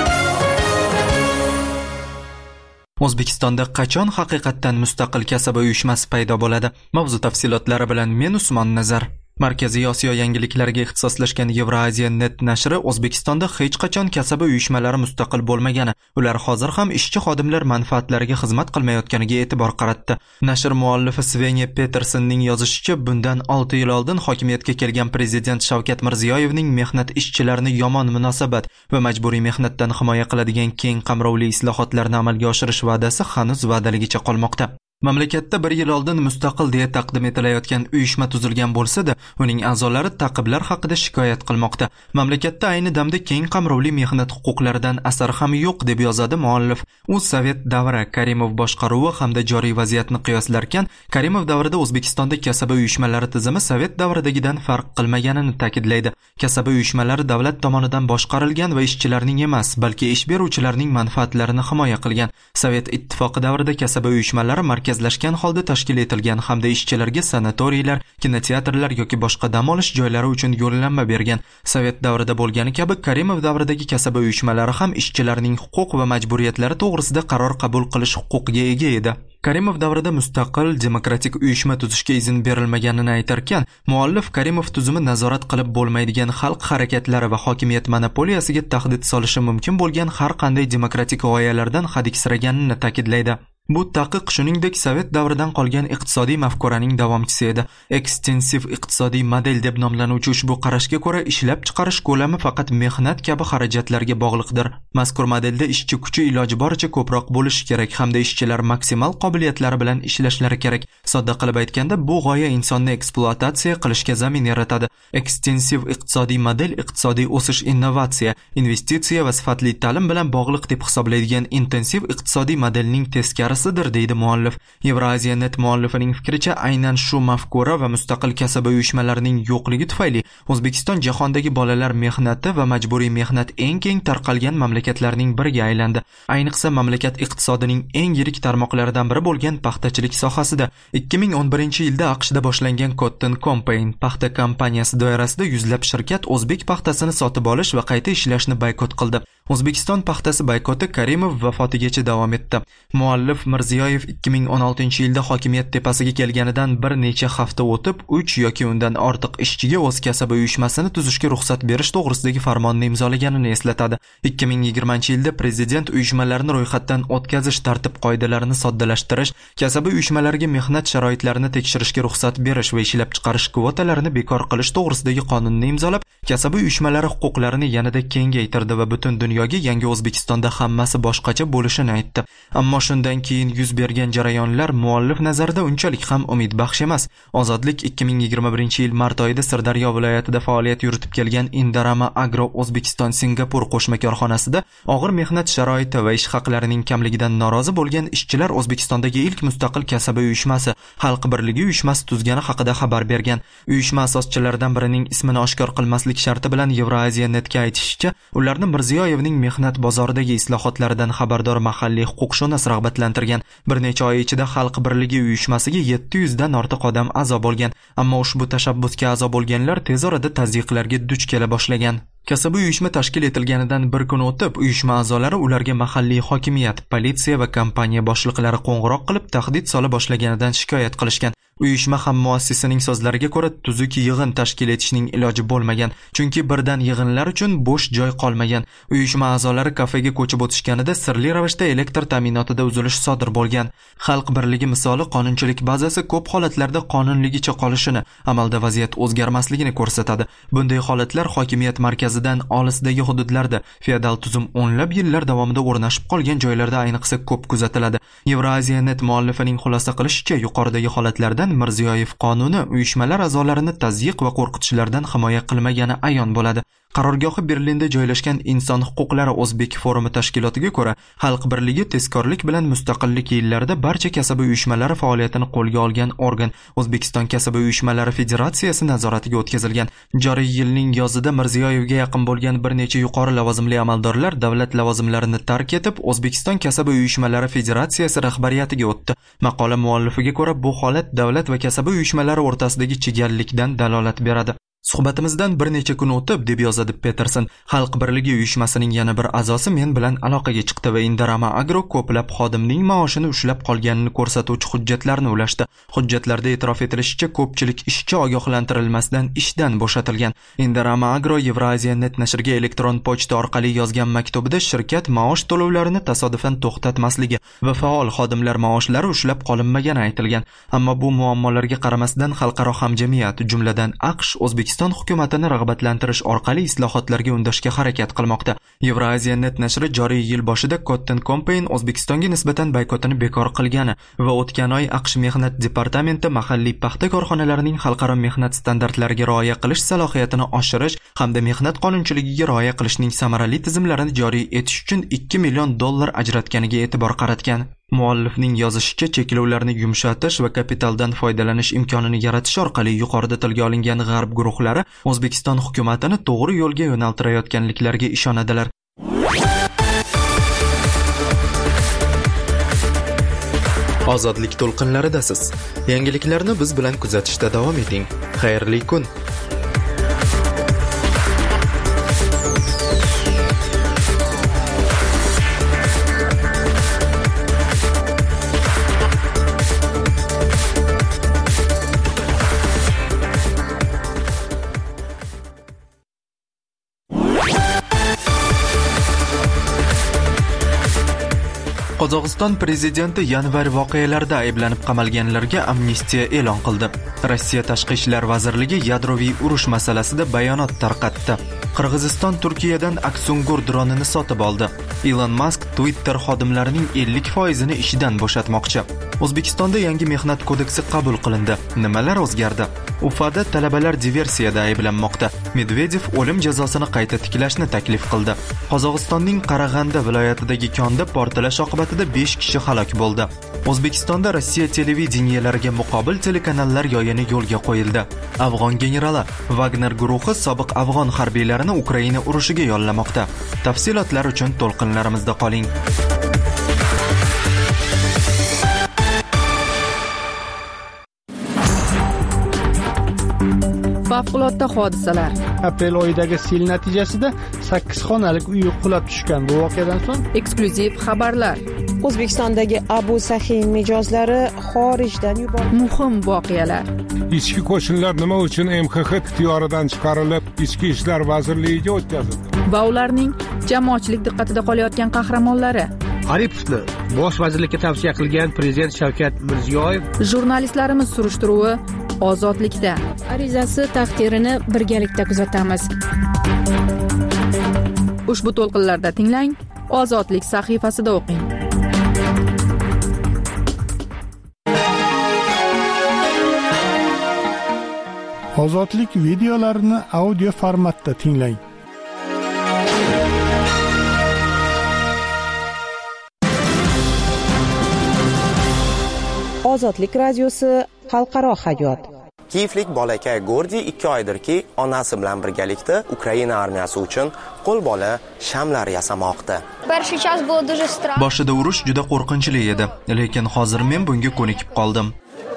O'zbekistonda qachon haqiqatdan mustaqil kasaba uyushmasi paydo bo'ladi? Mavzu tafsilotlari bilan men Usmon Nazar. Markaziy Osiyo yangiliklariga ixtisoslashgan Eurasia Net nashri O'zbekistonda hech qachon kasaba uyushmalari mustaqil bo'lmagani, ular hozir ham ishchi xodimlar manfaatlariga xizmat qilmayotganiga e'tibor qaratdi. Nashr muallifi Svenja Petersonning yozishicha, bundan 6 yil oldin hokimiyatga kelgan prezident Shavkat Mirziyoyevning mehnat ishchilarini yomon munosabat va majburiy mehnatdan himoya qiladigan keng qamrovli islohotlarni amalga oshirish va'dasi hanuz va'daligicha qolmoqda. Mamlakatda 1 yil oldin mustaqil deya taqdim etilayotgan uyushma tuzilgan bo'lsa-da, uning a'zolari ta'qiblar haqida shikoyat qilmoqda. Mamlakatda ayni damda keng qamrovli mehnat huquqlaridan asar ham yo'q deb yozadi muallif. U Sovet davri Karimov boshqaruvi hamda joriy vaziyatni qiyoslarkan, Karimov davrida O'zbekistonda kasaba uyushmalari tizimi Sovet davridagidan farq qilmaganini ta'kidlaydi. Kasaba uyushmalari davlat tomonidan boshqarilgan va ishchilarning emas, balki ish beruvchilarning manfaatlarini himoya qilgan. Sovet ittifoqi davrida kasaba uyushmalari markazlashgan holda tashkil etilgan hamda ishchilarga sanatoriylar, kinoteatrlar yoki boshqa dam olish joylari uchun yo'llanma bergan. Sovet davrida bo'lgani kabi Karimov davridagi kasaba uyushmalari ham ishchilarning huquq va majburiyatlari to'g'risida qaror qabul qilish huquqiga ega edi. Karimov davrida mustaqil, demokratik uyushma tuzishga izn berilmaganini aytarkan, muallif Karimov tuzumi nazorat qilib bo'lmaydigan xalq harakatlari va hokimiyat monopoliyasiga tahdid solishi mumkin bo'lgan har qanday demokratik g'oyalardan hadiksiraganini ta'kidlaydi. Bu taqiq shuningdek Sovet davridan qolgan iqtisodiy mafkuraning davomchisi edi. Ekstensiv iqtisodiy model deb nomlanuvchi ushbu qarashga ko'ra ishlab chiqarish ko'lami faqat mehnat kabi xarajatlarga bog'liqdir. Mazkur modelda ishchi kuchi iloji boricha ko'proq bo'lishi kerak hamda ishchilar maksimal qobiliyatlari bilan ishlashlari kerak. Sodda qilib aytganda, bu g'oya insonni ekspluatatsiya qilishga zamin yaratadi. Ekstensiv iqtisodiy model iqtisodiy o'sish, innovatsiya, investitsiya va sifatli ta'lim bilan bog'liq deb hisoblaydigan intensiv iqtisodiy modelning teskari deydi muallif. Euraziya.net muallifining fikricha, aynan shu mafkura va mustaqil kasaba uyushmalarining yo'qligi tufayli O'zbekiston jahondagi bolalar mehnati va majburiy mehnat eng keng tarqalgan mamlakatlarning biriga aylandi. Ayniqsa mamlakat iqtisodining eng yirik tarmoqlaridan biri bo'lgan paxtachilik sohasida 2011-yilda AQShda boshlangan Cotton Campaign paxta kompaniyasi doirasida yuzlab shirkat o'zbek paxtasini sotib olish va qayta ishlashni boykot qildi. O'zbekiston paxtasi boykoti Karimov vafotigacha davom etdi. Muallif Mirziyoyev 2016-yilda hokimiyat tepasiga kelganidan bir necha hafta o'tib 3 yoki undan ortiq ishchiga o'z kasaba uyushmasini tuzishga ruxsat berish to'g'risidagi farmonni imzolaganini eslatadi. 2020-yilda prezident uyushmalarni ro'yxatdan o'tkazish tartib-qoidalarini soddalashtirish, kasaba uyushmalariga mehnat sharoitlarini tekshirishga ruxsat berish va ishlab chiqarish kvotalarini bekor qilish to'g'risidagi qonunni imzolab, kasaba uyushmalari huquqlarini yanada kengaytirdi va butun dunyoga yangi O'zbekistonda hammasi boshqacha bo'lishini aytdi. Ammo shundan keyin yuz bergan jarayonlar muallif nazarida unchalik ham umid baxsh emas. Ozodlik 2021-yil mart oyida Sirdaryo viloyatida faoliyat yuritib kelgan Indorama Agro O'zbekiston Singapur qo'shma korxonasida og'ir mehnat sharoiti va ish haqlarining kamligidan norozi bo'lgan ishchilar O'zbekistondagi ilk mustaqil kasaba uyushmasi, Xalq birligi uyushmasi tuzgani haqida xabar bergan. Uyushma asoschilaridan birining ismini oshkor qilmaslik sharti bilan Euraziya.netga aytishicha, ularni Mirziyoyevning mehnat bozoridagi islohotlaridan xabardor mahalliy huquqshunos rag'batlantirgan. Bir necha oy ichida Xalq birligi uyushmasiga 700 dan ortiq odam a'zo bo'lgan, ammo ushbu tashabbusga a'zo bo'lganlar tez orada tazyiqlarga duch kela boshlagan. Kasaba uyushma tashkil etilganidan bir kun o'tib, uyushma a'zolari ularga mahalliy hokimiyat, politsiya va kompaniya boshliqlari qo'ng'iroq qilib tahdid sola boshlaganidan shikoyat qilishgan. Uyushma ham muassisining so'zlariga ko'ra tuzuk yig'in tashkil etishning iloji bo'lmagan, chunki birdan yig'inlar uchun bo'sh joy qolmagan. Uyushma a'zolari kafega ko'chib o'tishganida sirli ravishda elektr ta'minotida uzilish sodir bo'lgan. Xalq birligi misoli qonunchilik bazasi ko'p holatlarda qonunligicha qolishini, amalda vaziyat o'zgarmasligini ko'rsatadi. Bunday holatlar hokimiyat markazidan olisdagi hududlarda, feodal tuzum o'nlab yillar davomida o'rnashib qolgan joylarda ayniqsa ko'p kuzatiladi. Euraziya.net muallifining xulosa qilishicha, yuqoridagi holatlardan Mirziyoyev qonuni uyushmalar a'zolarini tazyiq va qo'rqitishlardan himoya qilmagani ayon bo'ladi. Qarorgohi Berlinda joylashgan Inson huquqlari O'zbek forumi tashkilotiga ko'ra, Xalq birligi tezkorlik bilan mustaqillik yillarida barcha kasaba uyushmalari faoliyatini qo'lga olgan organ, O'zbekiston kasaba uyushmalari federatsiyasi nazoratiga o'tkazilgan. Joriy yilning yozida Mirziyoyevga yaqin bo'lgan bir necha yuqori lavozimli amaldorlar davlat lavozimlarini tark etib, O'zbekiston kasaba uyushmalari federatsiyasi rahbariyatiga o'tdi. Maqola muallifiga ko'ra, bu holat davlat va kasaba uyushmalari o'rtasidagi chigallikdan dalolat beradi. Suhbatimizdan bir necha kun o'tib, deb yozadi Peterson, Xalq birligi uyushmasining yana bir a'zosi men bilan aloqaga chiqdi va Indorama Agro ko'plab xodimning maoshini ushlab qolganini ko'rsatuvchi hujjatlarni ulashdi. Hujjatlarda e'tirof etilishicha, ko'pchilik ishchi ogohlantirilmasdan ishdan bo'shatilgan. Indorama Agro Euraziya.net nashriga elektron pochta orqali yozgan maktubida shirkat maosh to'lovlarini tasodifan to'xtatmasligi va faol xodimlar maoshlari ushlab qolinmagani aytilgan. Ammo bu muammolarga qaramasdan xalqaro hamjamiyat, jumladan AQSh, O'zbekiston hukumatini rag'batlantirish orqali islohotlarga undashga harakat qilmoqda. Euraziya.net nashri joriy yil boshida Cotton Campaign O'zbekistonga nisbatan boykotini bekor qilgani va o'tgan oy AQSh mehnat departamenti mahalliy paxta korxonalarining xalqaro mehnat standartlariga rioya qilish salohiyatini oshirish hamda mehnat qonunchiligiga rioya qilishning samarali tizimlarini joriy etish uchun $2 million ajratganiga e'tibor qaratgan. Muallifning yozishicha, cheklovlarni yumshatish va kapitaldan foydalanish imkonini yaratish orqali yuqorida tilga olingan g'arb guruhlari O'zbekiston hukumatini to'g'ri yo'lga yo'naltirayotganliklariga ishonadilar. Ozodlik to'lqinlaridasiz. Yangiliklarni biz bilan kuzatishda davom eting. Xayrli kun. Qozog'iston prezidenti yanvar voqealarida ayblanib qamalganlarga amnistiya e'lon qildi. Rossiya Tashqi ishlar vazirligi yadroviy urush masalasida bayonot tarqatdi. Qirg'iziston Turkiyadan Aksungur dronini sotib oldi. Elon Musk Twitter xodimlarining 50% ishidan bo'shatmoqchi. O'zbekistonda yangi mehnat kodeksi qabul qilindi. Nimalar o'zgardi? Ufada talabalar diversiyada ayblanmoqda. Medvedev o'lim jazosini qayta tiklashni taklif qildi. Qozog'istonning Qarag'anda viloyatidagi konda portlash oqibatida 5 kishi halok bo'ldi. O'zbekistonda Rossiya televideniyelariga muqobil telekanallar yoyini yo'lga qo'yildi. Afg'on generali Wagner guruhi sobiq afg'on harbiylarini Ukraina urushiga yollamoqda. Tafsilotlar uchun to'lqinlarimizda qoling. Favqulodda hodisalar. Aprel oyidagi sel natijasida 8 xonalik uy qulab tushgan. Bu voqeadan so'ng eksklyuziv xabarlar. O'zbekistondagi Abu Sahin mijozlari xorijdan yuborildi. Muhim voqealar. Ichki qo'shinlar nima uchun MXX ixtiyoridan chiqarilib, Ichki ishlar vazirligiga o'tkazildi? Va ularning jamoatchilik diqqatida qolayotgan qahramonlari. Aripovni bosh vazirlikka tavsiya qilgan prezident Shavkat Mirziyoyev. Jurnalistlarimiz surishtiruvi Ozodlikda. Arizasi taqdirini birgalikda kuzatamiz. Ushbu to'lqinlarda tinglang, Ozodlik sahifasida o'qing. Ozodlik videolarini audio formatda tinglang. Ozodlik radiosi xalqaro hayot. Kiyevlik bolakay Gordi 2 oydirki, onasi bilan birgalikda Ukraina armiyasi uchun qo'lbola shamlar yasamoqda. Boshida urush juda qo'rqinchli edi, lekin hozir men bunga ko'nikib qoldim.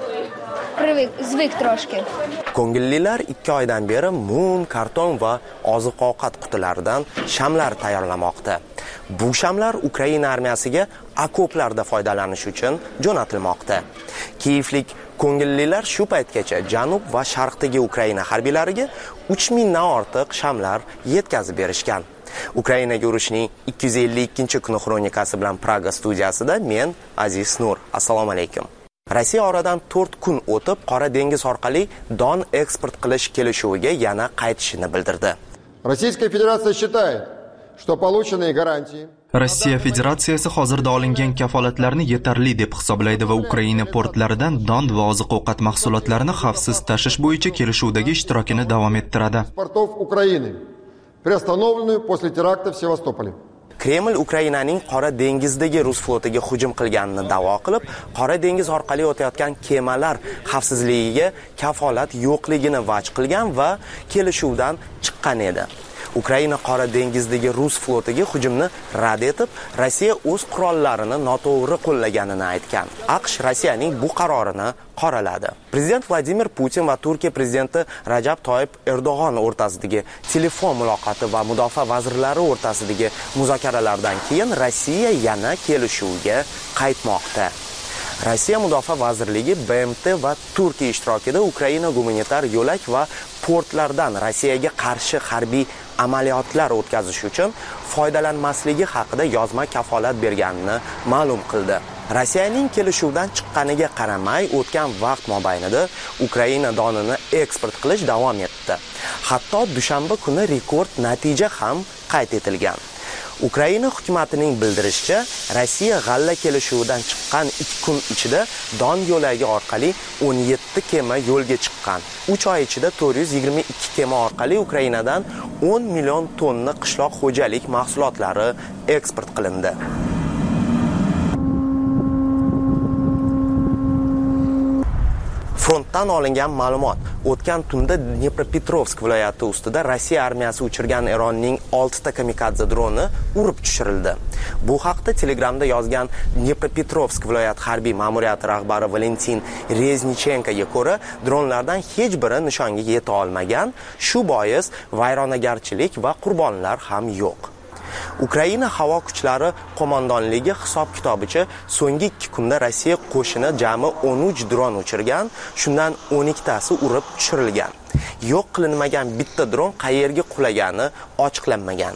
Ko'ngillilar 2 oydan beri mum, karton va oziq-ovqat qutilaridan shamlar tayyorlamoqda. Bu shamlar Ukraina armiyasiga okoplarda foydalanish uchun jo'natilmoqda. Kiyevlik ko'ngillilar shu paytgacha janub va sharqdagi Ukraina harbiylariga 3000 dan ortiq shamlar yetkazib berishgan. Ukrainaga urushning 252-kuni xronikasi bilan Praga studiyasida men Aziz Nur. Assalomu alaykum. Rossiya oradan 4 kun o'tib Qora dengiz orqali don eksport qilish kelishuviga yana qaytishini bildirdi. Российская Федерация считает, что полученные гарантии Rossiya Federatsiyasi hozirda olingan kafolatlarni yetarli deb hisoblaydi va Ukraina portlaridan don va oziq-ovqat mahsulotlarini xavfsiz tashish bo'yicha kelishuvdagi ishtirokini davom ettiradi. Portov Ukraины, приостановленную после теракта в Севастополе. Kreml Ukrainaning Qora dengizdagi rus flotiga hujum qilganini da'vo qilib, Qora dengiz orqali o'tayotgan kemalar xavfsizligiga kafolat yo'qligini vaj qilgan va kelishuvdan chiqqan edi. Ukraina Qora dengizdagi rus flotiga hujumni rad etib, Rossiya o'z qurollarini noto'g'ri qo'llaganini aytgan. AQSh Rossiyaning bu qarorini qoraladi. Prezident Vladimir Putin va Turkiya prezidenti Rajab Toyyib Erdo'g'on o'rtasidagi telefon muloqoti va mudofaa vazirlari o'rtasidagi muzokaralardan keyin Rossiya yana kelishuvga qaytmoqda. Rossiya Mudofaa vazirligi BMT va Turkiya ishtirokida Ukraina gumanitar yo'lak va portlardan Rossiyaga qarshi harbiy amaliyotlar o'tkazish uchun foydalanmasligi haqida yozma kafolat berganini ma'lum qildi. Rossiyaning kelishuvdan chiqqaniga qaramay, o'tgan vaqt mobaynida Ukraina donini eksport qilish davom etdi. Hatto dushanba kuni rekord natija ham qayd etilgan. Ukraina hukumatining bildirishicha, Rossiya g'alla kelishuvidan chiqqan 2 kun ichida don yo'lagi orqali 17 kema yo'lga chiqqan. 3 oy ichida 422 kema orqali Ukrainadan 10 million tonna qishloq xo'jalik mahsulotlari eksport qilindi. Frontdan olingan ma'lumot: o'tgan tunda Dnepropetrovsk viloyati ustida Rossiya armiyasi uchirgan Eronning 6 ta kamikadze droni urib tushirildi. Bu haqda Telegramda yozgan Dnepropetrovsk viloyat harbiy ma'muriyati rahbari Valentin Reznichenkoga ko'ra, dronlardan hech biri nishonga yeta olmagan, shu bois vayronagarchilik va qurbonlar ham yo'q. Ukraina havo kuchlari qo'mondonligi hisob-kitobicha so'nggi 2 kunda Rossiya qo'shini jami 13 dron uchirgan, shundan 12 tasi urib tushirilgan. Yo'q qilinmagan bitta dron qayerga qulagani ochiqlanmagan.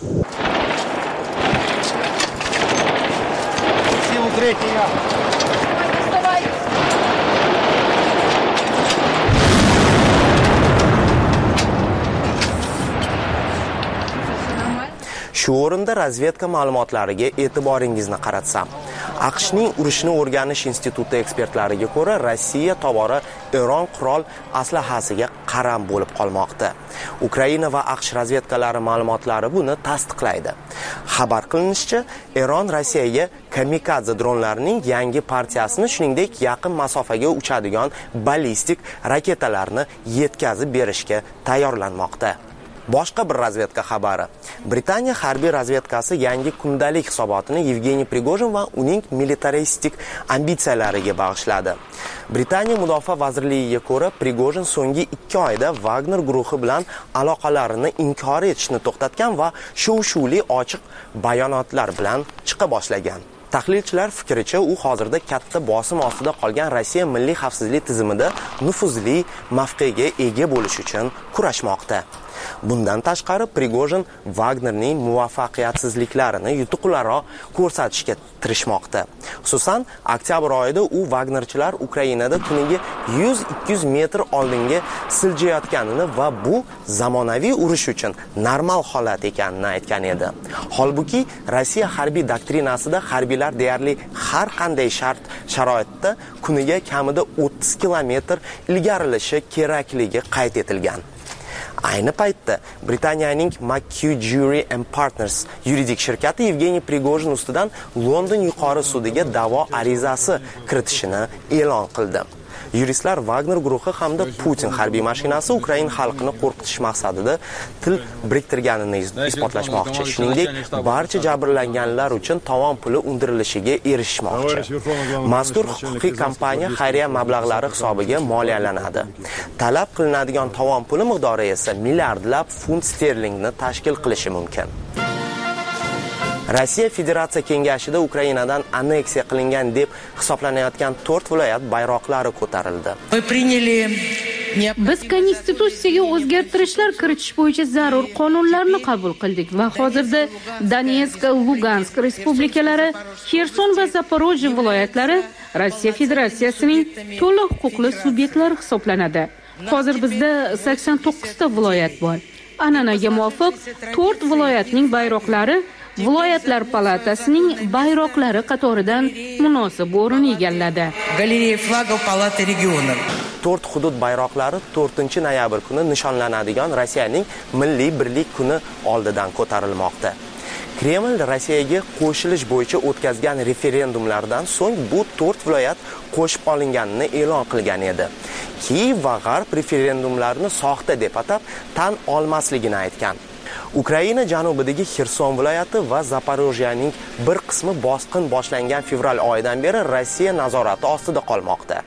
Shu o'rinda razvedka ma'lumotlariga e'tiboringizni qaratsam, AQShning urushni o'rganish instituti ekspertlariga ko'ra, Rossiya tobora Eron qurol aslahasiga qaram bo'lib qolmoqda. Ukraina va AQSh razvedkalari ma'lumotlari buni tasdiqlaydi. Xabar qilinishicha, Eron Rossiyaga kamikadze dronlarining yangi partiyasini, shuningdek yaqin masofaga uchadigan ballistik raketalarni yetkazib berishga tayyorlanmoqda. Boshqa bir razvedka xabari. Britaniya harbiy razvedkasi yangi kundalik hisobotini Yevgeniy Prigojin va uning militaristik ambitsiyalariga bag'ishladi. Britaniya mudofaa vazirligiga ko'ra, Prigojin so'nggi 2 oyda Wagner guruhi bilan aloqalarini inkor etishni to'xtatgan va shov-shuvli ochiq bayonotlar bilan chiqa boshlagan. Tahlilchilar fikricha, u hozirda katta bosim ostida qolgan Rossiya milliy xavfsizlik tizimida nufuzli mavqega ega bo'lish uchun kurashmoqda. Bundan tashqari, Prigojin Wagnerning muvaffaqiyatsizliklarini yutuqlararo ko'rsatishga tirishmoqda. Xususan, oktyabr oyida u Wagnerchilar Ukrainada kuniga 100-200 metr oldinga siljayotganini va bu zamonaviy urush uchun normal holat ekanini aytgan edi. Holbuki, Rossiya harbiy doktrinasida harbiylar deyarli har qanday sharoitda kuniga kamida 30 kilometr ilgarilishi kerakligi qayd etilgan. Ayni paytda Britaniyaning McCurry & Partners yuridik shirkati Yevgeniy Prigojin ustidan London yuqori sudiga da'vo arizasi kiritishini e'lon qildi. Yuristlar Wagner guruhi hamda Putin harbiy mashinasi Ukraina xalqini qo'rqitish maqsadida til biriktirganini isbotlashmoqchi. Shuningdek, barcha jabrlanganlar uchun tovon puli undirilishiga erishmoqchi. Mazkur huquqiy kompaniya xayriya mablag'lari hisobiga moliyalanadi. Talab qilinadigan tovon puli miqdori esa milliardlab funt sterlingni tashkil qilishi mumkin. Rossiya Federatsiya Kengashida Ukrainadan anneksiya qilingan deb hisoblanayotgan 4 viloyat bayroqlari ko'tarildi. Biz konstitutsiyaga o'zgartirishlar kiritish bo'yicha zarur qonunlarni qabul qildik va hozirda Donetsk, Lugansk respublikalari, Xerson va Zaporojye viloyatlari Rossiya Federatsiyasining to'liq huquqli subyektlari hisoblanadi. Hozir bizda 89 ta viloyat bor. An'anaga muvofiq 4 viloyatning bayroqlari Viloyatlar palatasining bayroqlari qatoridan munosib o'rin egalladi. Galereya flagov palata regionov. 4 hudud bayroqlari 4-noyabr kuni nishonlanadigan Rossiyaning Milliy birlik kuni oldidan ko'tarilmoqda. Kreml Rossiyaga qo'shilish bo'yicha o'tkazgan referendumlardan so'ng bu 4 viloyat qo'shib olinganini e'lon qilgan edi. Kiyev va G'arb referendumlarni soxta deb atab tan olmasligini aytgan. Ukraina janubidagi Xerson viloyati va Zaporojyening bir qismi bosqin boshlangan fevral oyidan beri Rossiya nazorati ostida qolmoqda.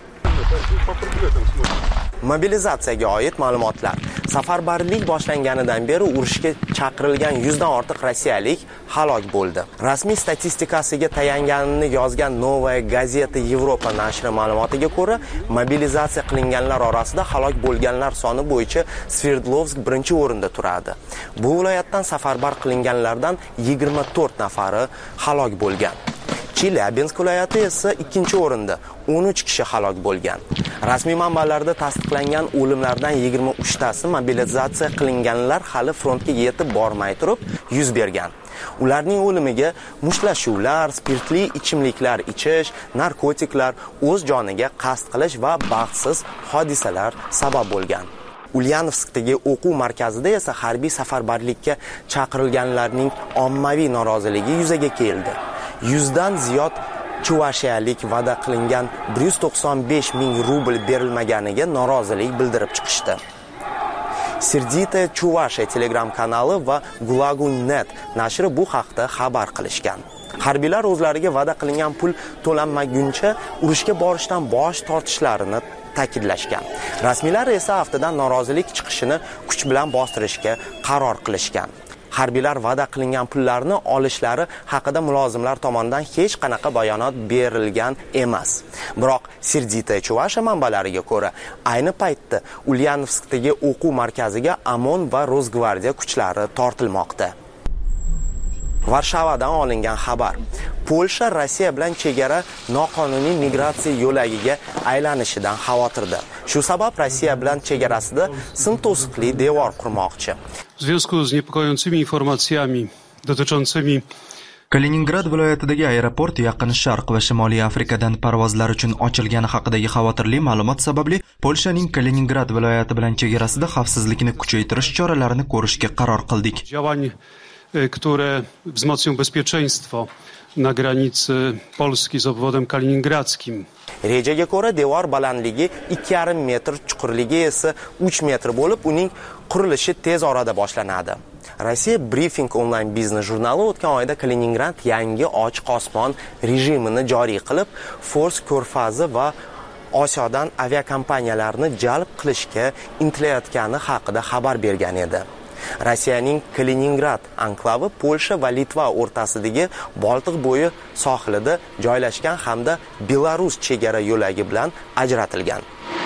Mobilizatsiyaga oid ma'lumotlar. Safarbarlik boshlanganidan beri urushga chaqirilgan 100 dan ortiq rossiyalik halok bo'ldi. Rasmiy statistikasiga tayanganini yozgan Novaya Gazeta Yevropa nashri ma'lumotiga ko'ra, mobilizatsiya qilinganlar orasida halok bo'lganlar soni bo'yicha Sverdlovsk birinchi o'rinda turadi. Bu viloyatdan safarbar qilinganlardan 24 nafari halok bo'lgan. Chelyabinsk viloyati esa ikkinchi o'rinda, 13 kishi halok bo'lgan. Rasmiy manbalarda tasdiqlangan o'limlardan 23 tasi mobilizatsiya qilinganlar hali frontga yetib bormay turib yuz bergan. Ularning o'limiga mushtlashuvlar, spirtli ichimliklar ichish, narkotiklar, o'z joniga qasd qilish va baxtsiz hodisalar sabab bo'lgan. Ulyanovskdagi o'quv markazida esa harbiy safarbarlikka chaqirilganlarning ommaviy noroziligi yuzaga keldi. 100 dan ziyod chuvashiyalik va'da qilingan 195 ming rubl berilmaganiga norozilik bildirib chiqishdi. Sirdita Chuvashe Telegram kanali va Gulagun.net nashri bu haqda xabar qilishgan. Harbiylar o'zlariga va'da qilingan pul to'lanmaguncha urushga borishdan bosh tortishlarini ta'kidlashgan. Rasmiylar esa aftidan norozilik chiqishini kuch bilan bostirishga qaror qilishgan. Harbiylar va'da qilingan pullarni olishlari haqida mulozimlar tomonidan hech qanaqa bayonot berilgan emas. Biroq Sirdita Chuvashe manbalariga ko'ra, ayni paytda Ulyanovskdagi o'quv markaziga OMON va Rosgvardiya kuchlari tortilmoqda. Varshavadan olingan xabar. Polsha Rossiya bilan chegara noqonuniy migratsiya yo'lagiga aylanishidan xavotirda. Shu sabab Rossiya bilan chegarasida sim to'siqli devor qurmoqchi. W związku z niepokojącymi informacjami dotyczącymi Kaliningrad viloyatidagi aeroport Yaqin Sharq va Shimoliy Afrikadan parvozlar uchun ochilgani haqidagi xavotirli ma'lumot sababli Polshaning Kaliningrad viloyati bilan chegarasida xavfsizlikni kuchaytirish choralarini ko'rishga qaror qildik. które wzmocnią bezpieczeństwo na granicy Polski z obwodem kaliningradzkim. Rejaga ko'ra devor balandligi 2,5 metr, chuqurligi esa 3 metr bo'lib, uning qurilishi tez orada boshlanadi. Rossiya Briefing onlayn biznes jurnali o'tgan oyda Kaliningrad yangi ochiq osmon rejimini joriy qilib, Fors ko'rfazi va Osiyodan aviakompaniyalarni jalb qilishga intilayotgani haqida xabar bergan edi. Rossiyaning Kaliningrad anklavi Polsha va Litva o'rtasidagi Boltiq bo'yi sohilida joylashgan hamda Belarus chegara yo'lagi bilan ajratilgan.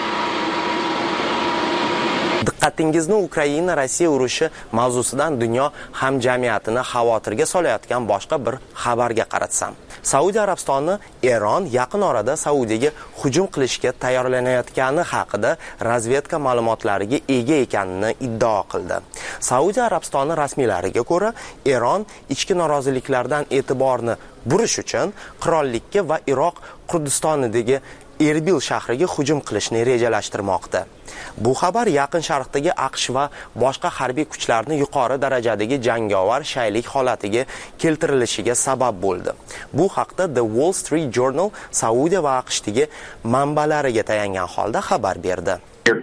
Diqqatingizni Ukraina-Rossiya urushi mavzusidan dunyo hamjamiyatini xavotirga solayotgan boshqa bir xabarga qaratsam. Saudiya Arabistoni Eron yaqin orada Saudiyaga hujum qilishga tayyorlanayotgani haqida razvedka ma'lumotlariga ega ekanini iddao qildi. Saudiya Arabistoni rasmiylariga ko'ra, Eron ichki noroziliklardan e'tiborni burish uchun qirollikka va Iroq Kurdistonidagi Erbil shahriga hujum qilishni rejalashtirmoqda. Bu xabar Yaqin Sharqdagi AQSh va boshqa harbiy kuchlarni yuqori darajadagi jangovar shaylik holatiga keltirilishiga sabab bo'ldi. Bu haqda The Wall Street Journal Saudiya va AQShdagi manbalariga tayangan holda xabar berdi.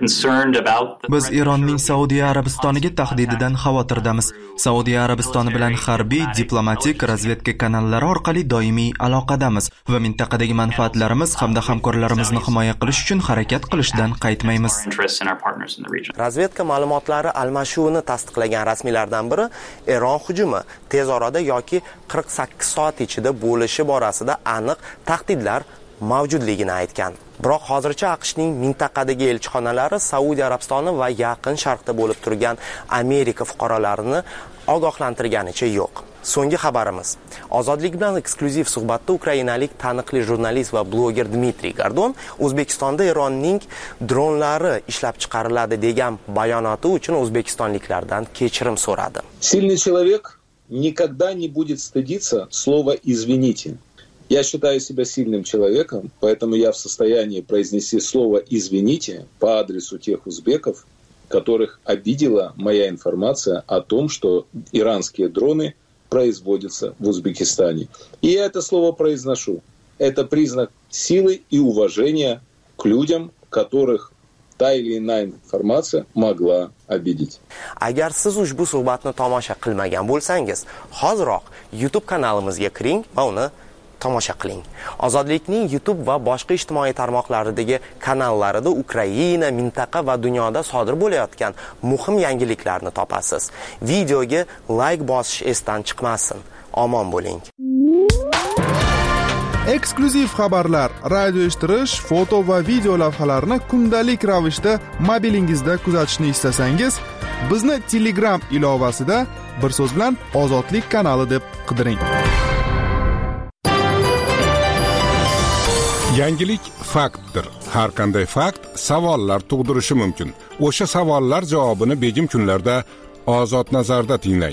Biz Eronning Saudiya Arabistoniga tahdididan xavotirdamiz. Saudiya Arabistoni bilan harbiy, diplomatik, razvedka kanallari orqali doimiy aloqadamiz va mintaqadagi manfaatlarimiz hamda hamkorlarimizni himoya qilish uchun harakat qilishdan qaytmaymiz. Razvedka ma'lumotlari almashuvini tasdiqlagan rasmiylardan biri Eron hujumi tez orada yoki 48 soat ichida bo'lishi borasida aniq tahdidlar mavjudligini aytgan. Biroq hozircha AQShning mintaqadagi elchixonalari Saudiya Arabistoni va Yaqin Sharqda bo'lib turgan Amerika fuqarolarini ogohlantirganicha yo'q. So'nggi xabarimiz. Ozodlik bilan eksklyuziv suhbatda ukrainalik taniqli jurnalist va bloger Dmitriy Gordon O'zbekistonda Eronning dronlari ishlab chiqariladi degan bayonoti uchun o'zbekistonliklardan kechirim so'radi. Сильный человек никогда не будет стыдиться слова «извините». Я считаю себя сильным человеком, поэтому я в состоянии произнести слово «извините» по адресу тех узбеков, которых обидела моя информация о том, что иранские дроны производятся в Узбекистане. И я это слово произношу. Это признак силы и уважения к людям, которых та или иная информация могла обидеть. Agar siz ushbu suhbatni tomosha qilmagan bo'lsangiz, hoziroq YouTube kanalimizga kiring va uni tomosha qiling. Ozodlikning YouTube va boshqa ijtimoiy tarmoqlaridagi kanallarida Ukraina, mintaqa va dunyoda sodir bo'layotgan muhim yangiliklarni topasiz. Videoga like bosish esdan chiqmasin. Omon bo'ling. Eksklyuziv xabarlar, radio eshittirish, foto va video lavhalarni kundalik ravishda mobilingizda kuzatishni istasangiz, bizni Telegram ilovasida bir so'z bilan Ozodlik kanali deb qidiring. Yangilik faktdir. Har qanday fakt savollar tug'dirishi mumkin. O'sha savollar javobini begim kunlarda Ozod nazarda tinglang.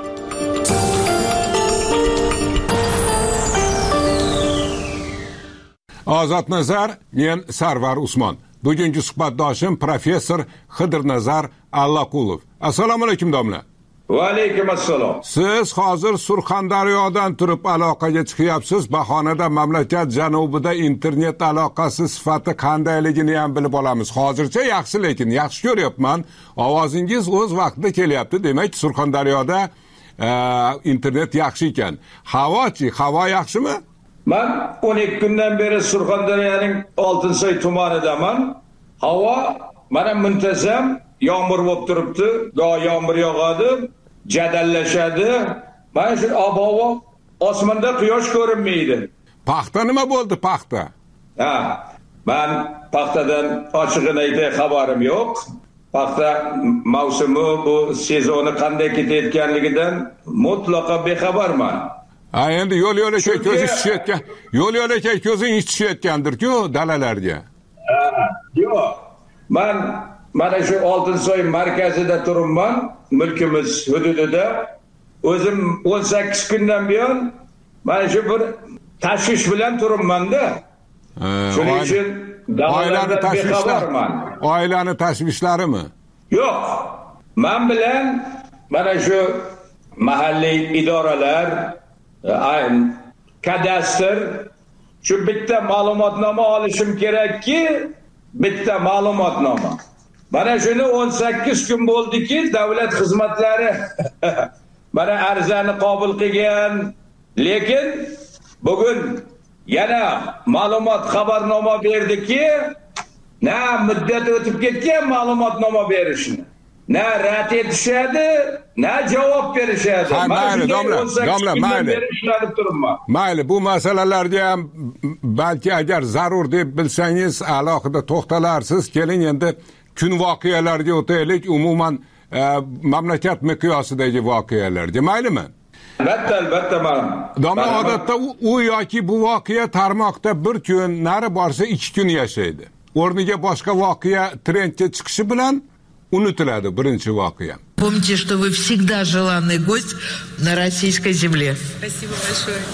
Ozod nazar, men Sarvar Usmon. Bugungi suhbatdoshim professor Xidirnazar Allaqulov. Assalomu alaykum domla. Va alaykum assalom. Siz hozir Surxondaryodan turib aloqaga chiqyapsiz. Bahonada mamlakat janubida internet aloqasi sifati qandayligini ham bilib olamiz. Hozircha yaxshi, lekin yaxshi ko'ryapman. Ovozingiz o'z vaqtida kelyapti. Demak, Surxondaryoda internet yaxshi ekan. Havochi, havo yaxshimi? Men 12 kundan beri Surxondaryoning Oltinsoy tumanidaman. Havo mana muntazam yomg'ir bo'lib turibdi. Yomg'ir yog'adi, jadallashadi. Mana shu ob-havo, osmonda quyosh ko'rinmaydi. Paxta nima bo'ldi, paxta? Men paxtadan ochiqini aytay, xabarim yo'q. Paxta mavsumi, bu sezoni qanday ketayotganligidan mutlaqo bexabarman. Endi yo'l-yo'lakay ko'zingiz tushayotgan, yo'l-yo'lakay ko'zingiz tushayotgandir-ku dalalarga. Yo'q. Men mana shu Oltinsoy markazida turibman, mulkimiz hududida. O'zim 18 kundan buyon mana shu bir tashvish bilan turibman-da. Shuning uchun oilani tashvishlari, oilani tashvishlarimi? Yo'q. Men bilan mana shu mahalliy idoralar, kadastr, shu bitta ma'lumotnoma olishim kerakki, bitta ma'lumotnoma. Mana shuni 18 kun bo'ldiki, davlat xizmatlari mana arizani qabul qilgan, lekin bugun yana ma'lumot xabarnoma berdiki, na muddat o'tib ketgan ma'lumotnoma berishni, na rad etishadi, na javob berishadi. Mayli, domla, mayli, bu masalalarga ham balki agar zarur deb bilsangiz alohida to'xtalarsiz. Keling endi kun voqealarga o'taylik, umuman mamlakat miqyosidagi voqealarga. Maylimi? Albatta, mana. Domla, odatda u yoki bu voqea tarmoqda bir kun, nari borsa 2 kun yashaydi. O'rniga boshqa voqea trendga chiqishi bilan unutiladi birinchi voqea. Помните, что вы всегда желанный гость на российской земле. Спасибо большое.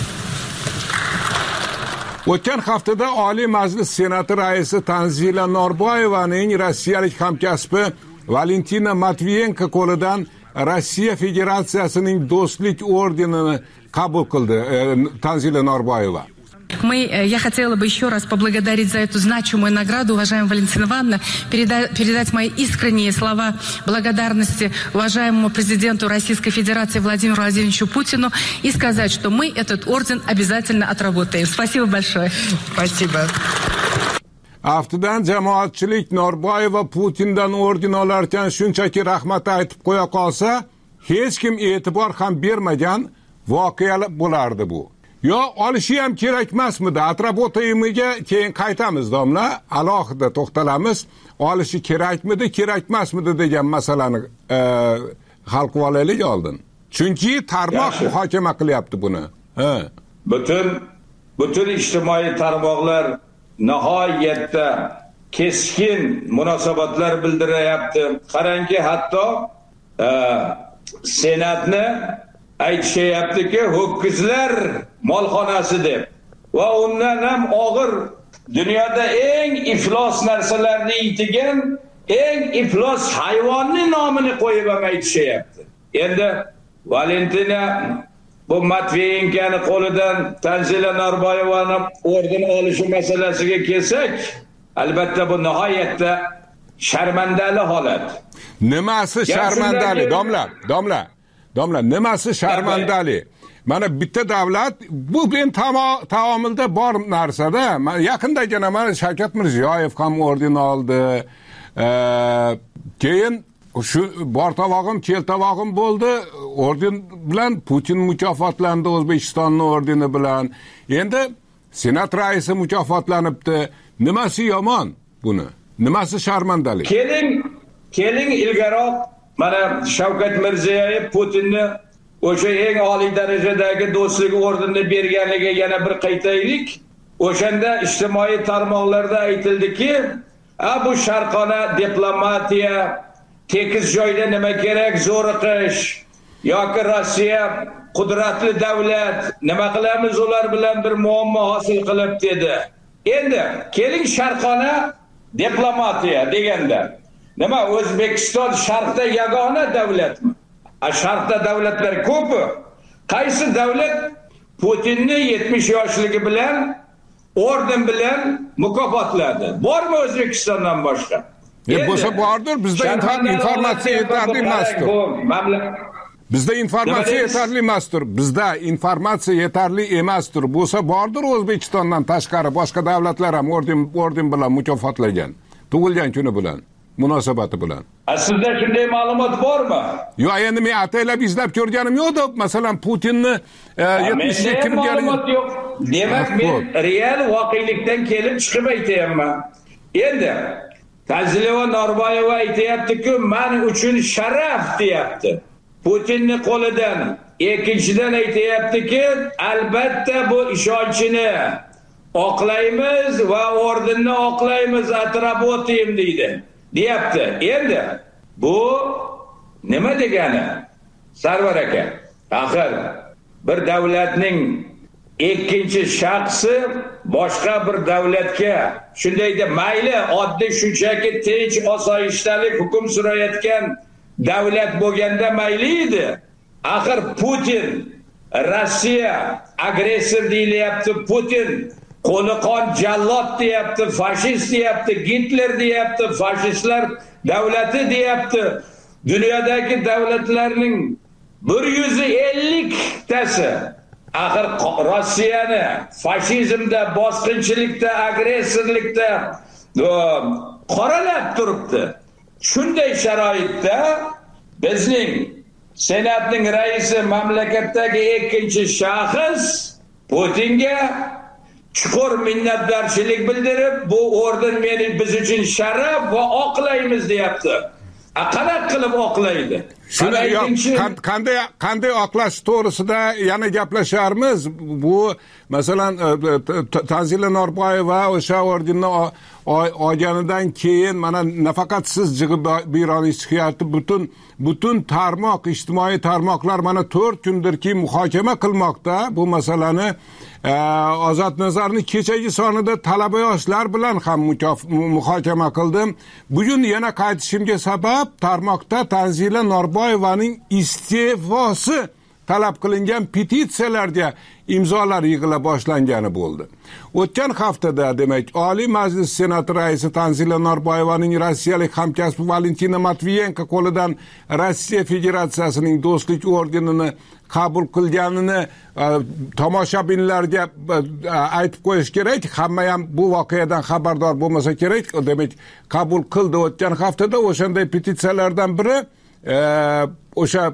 O'tgan haftada Oliy Majlis Senati raisi Tanzila Norboyevaning rossiyalik hamkasbi Valentina Matviyenko qo'lidan Rossiya Federatsiyasining do'stlik ordenini qabul qildi Tanzila Norboyeva. Я хотела бы еще раз поблагодарить за эту значимую награду, уважаемая Валентина Ивановна, передать мои искренние слова благодарности уважаемому президенту Российской Федерации Владимиру Владимировичу Путину и сказать, что мы этот орден обязательно отработаем. Спасибо большое. Спасибо. Aftidan jamoatchilik Norboyeva Putindan orden olarkan shunchaki rahmat aytib qo'ya qolsa, hech kim e'tibor ham bermagan voqealar bo'lardi bu. Yo, olishi ham kerak emasmidi? Atrabotayimiga keyin qaytamiz, domla, alohida to'xtalamiz. Olishi kerakmidi, kerak emasmidi degan masalani hal qilib olaylik oldin. Chunki tarmoq muhokama qilyapti buni. Butun ijtimoiy tarmoqlar nihoyatda keskin munosabatlar bildiryapti. Qarangki, hatto Senatni aytishyaptiki, ho'kizlar molxonasi deb. Va undan ham og'ir, dunyoda eng iflos narsalarni yeydigan, eng iflos hayvonning nomini qo'yib ham aytishyapti. Endi Valentina bu Matviyenkani qo'lidan Tanzila Norboyevani orden olishi masalasiga kelsak, albatta bu nihoyatda sharmandali holat. Nimasi sharmandali, domla, nimasi sharmandali? Mana bitta davlat, bu men taomilda bor narsada. Yaqindagina mana Shavkat Mirziyoyev ham orden oldi. Keyin shu bor tovog'im, kel tovog'im bo'ldi. Orden bilan Putin mukofotlandi, O'zbekistonning ordeni bilan. Endi Senat raisi mukofotlanibdi. Nimasi yomon buni? Nimasi sharmandalik? Keling ilgaroq mana Shavkat Mirziyoyev Putinni o'sha eng oliy darajadagi do'stlik ordenini berganligiga yana bir qaytaylik. O'shanda ijtimoiy tarmoqlarda aytildiki, bu sharqona diplomatiya, tekis joyda nima kerak, zo'riqish yoki Rossiya qudratli davlat, nima qilamiz ular bilan bir muammo hosil qilib dedi. Endi keling sharqona diplomatiya deganda nima, O'zbekiston sharqda yagona davlatmi? Sharqda davlatlar ko'pi. Qaysi davlat Putinni 70 yoshligi bilan orden bilan mukofotladi? Bormi O'zbekistondan boshqa? Bo'lsa bordir, bizda informatsiya yetarli emasdir. Bizda informatsiya yetarli emasdir. Bizda informatsiya yetarli emasdir. Bo'lsa bordir, O'zbekistondan tashqari boshqa davlatlar ham orden bilan mukofotlagan. Tug'ilgan kuni bilan, munosabati bilan. Sizda shunday ma'lumot bormi? Yo'q, endi men ataylab izlab ko'rganim yo'q-da, masalan, Putinni 70 ga kirgani yo'q. Demak, men real voqelikdan kelib chiqib aytayapman. Endi Tanzila Norboyeva aytayapti-ku, men uchun sharaf deyapti. Putinni qo'lidan. Ikkinchidan aytayapti-ki, albatta bu ishonchini oqlaymiz va ordenni oqlaymiz, atrabotiyim deyapti. Endi bu nima degani? Sarvar aka, axir bir davlatning ikkinchi shaxsi boshqa bir davlatga shunday deb mayli oddiy shunchaki tinch osoyishtalik hukm surayotgan davlat bo'lganda mayli edi. Axir Putin Rossiya agressor deyilyapti, Putin qo'li qon jallod deyapti, fashist deyapti, Hitler deyapti, fashistlar davlati deyapti. Dunyodagi davlatlarning 150 tasi axir Rossiyani fashizmda, bosqinchilikda, agressorlikda qoralab turibdi. Shunday sharoitda bizning Senatning raisi, mamlakatdagi ikkinchi shaxs Putinga chuqur minnatdorchilik bildirib, bu orden biz uchun sharaf va oqlaymiz deyapti. Qanaqa qilib oqlaydi? Qanday oqlash to'g'risida yana gaplasharmiz. Bu masalan Tanzila Norboyeva o'sha ordenni olganidan keyin mana nafaqat siz jig'ib biyroningiz chiqyapti, butun tarmoq, ijtimoiy tarmoqlar mana 4 kundirki muhokama qilmoqda bu masalani. Ozod Nazarni kechagi sonida talaba yoshlar bilan ham muhokama qildim. Bugun yana qaytishimga sabab tarmoqda Tanzila Norboyevaning iste'fosi talab qilingan petitsiyalarga imzolar yig'ila boshlangani bo'ldi. O'tgan haftada demak Oliy Majlis Senati raisi Tanzila Norboyevaning rossiyalik hamkasbi Valentina Matviyenko qo'lidan Rossiya Federatsiyasining do'stlik ordenini qabul qilganini tomoshabinlarga aytib qo'yish kerak. Hamma ham bu voqeadan xabardor bo'lmasa kerak. Demak, qabul qildi o'tgan haftada. O'shanday petitsiyalardan biri o'sha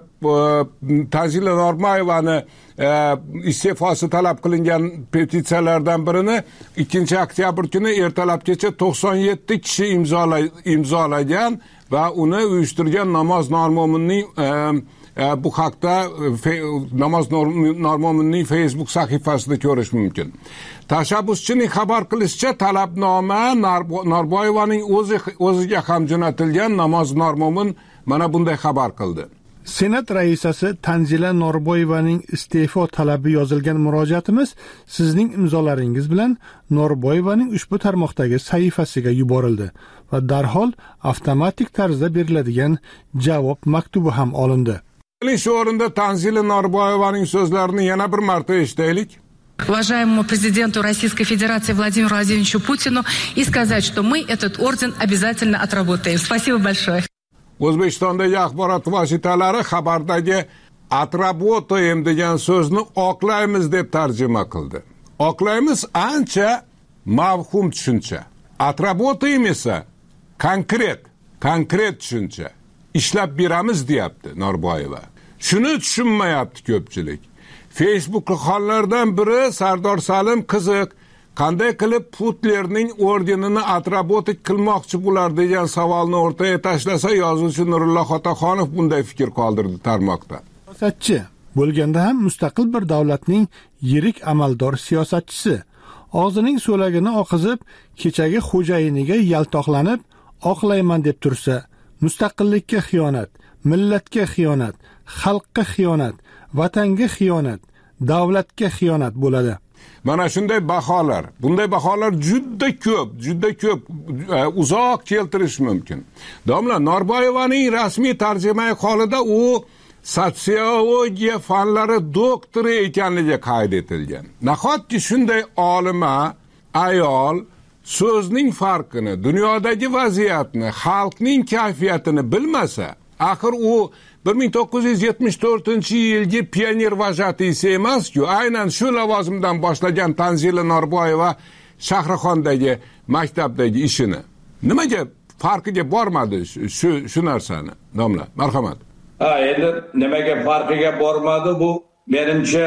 Tanzila Norboyevani iste'fosi talab qilingan petitsiyalardan birini 2-oktyabr kuni ertalabgacha 97 kishi imzolagan va uni uyushtirgan Namoz Normo'minning bu haqda Namoz Normo'minning Facebook sahifasida ko'rish mumkin. Tashabbuschining xabar qilishicha, talabnoma Norboyevaning o'ziga ham jo'natilgan. Namoz Normo'min mana bunday xabar qildi. Senat raisasi Tanzila Norboyevaning iste'fo talabi yozilgan murojaatimiz sizning imzolaringiz bilan Norboyevaning ushbu tarmoqdagi sahifasiga yuborildi va darhol avtomatik tarzda beriladigan javob maktubi ham olindi. Shu o'rinda Tanzila Norboyevaning so'zlarini yana bir marta eshitaylik. Уважаемому президенту Российской Федерации Владимиру Владимировичу Путину и сказать, что мы этот орден обязательно отработаем. Спасибо большое. O'zbekistondagi axborot vositalari xabardagi atrabotoyim degan so'zni oqlaymiz deb tarjima qildi. Oqlaymiz ancha mavhum tushuncha. Atrabotoyim esa konkret tushuncha. Ishlab beramiz deyapti Norboyeva. Shuni tushunmayapti ko'pchilik. Facebook xonlardan biri Sardor Salim qiziq, qanday qilib Putlerning ordenini atrabotik qilmoqchi bo'lar degan savolni o'rtaga tashlasa, yozuvchi Nurullo Xotaxonov bunday fikr qoldirdi tarmoqda. Siyosatchi bo'lganda ham mustaqil bir davlatning yirik amaldor siyosatchisi og'zining so'lagini oqizib, kechagi xo'jayiniga yaltoqlanib, oqlayman deb tursa, mustaqillikka xiyonat, millatga xiyonat, xalqqa xiyonat, vatanga xiyonat, davlatga xiyonat bo'ladi. Mana shunday baholar, bunday baholar juda ko'p uzoq keltirish mumkin. Domla Norboyevaning rasmiy tarjimai holida u sotsiologiya fanlari doktori ekanligi qayd etilgan. Nahotki shunday olima ayol so'zning farqini, dunyodagi vaziyatni, xalqning kayfiyatini bilmasa, axir u 1974-yilgi pioner vajatisi emas-ku, aynan shu lavozimdan boshlagan Tanzila Norboyeva Shahrixondagi maktabdagi ishini. Nimaga farqiga bormadi shu narsani? Domla, marhamat. Endi nimaga farqiga bormadi, bu menimcha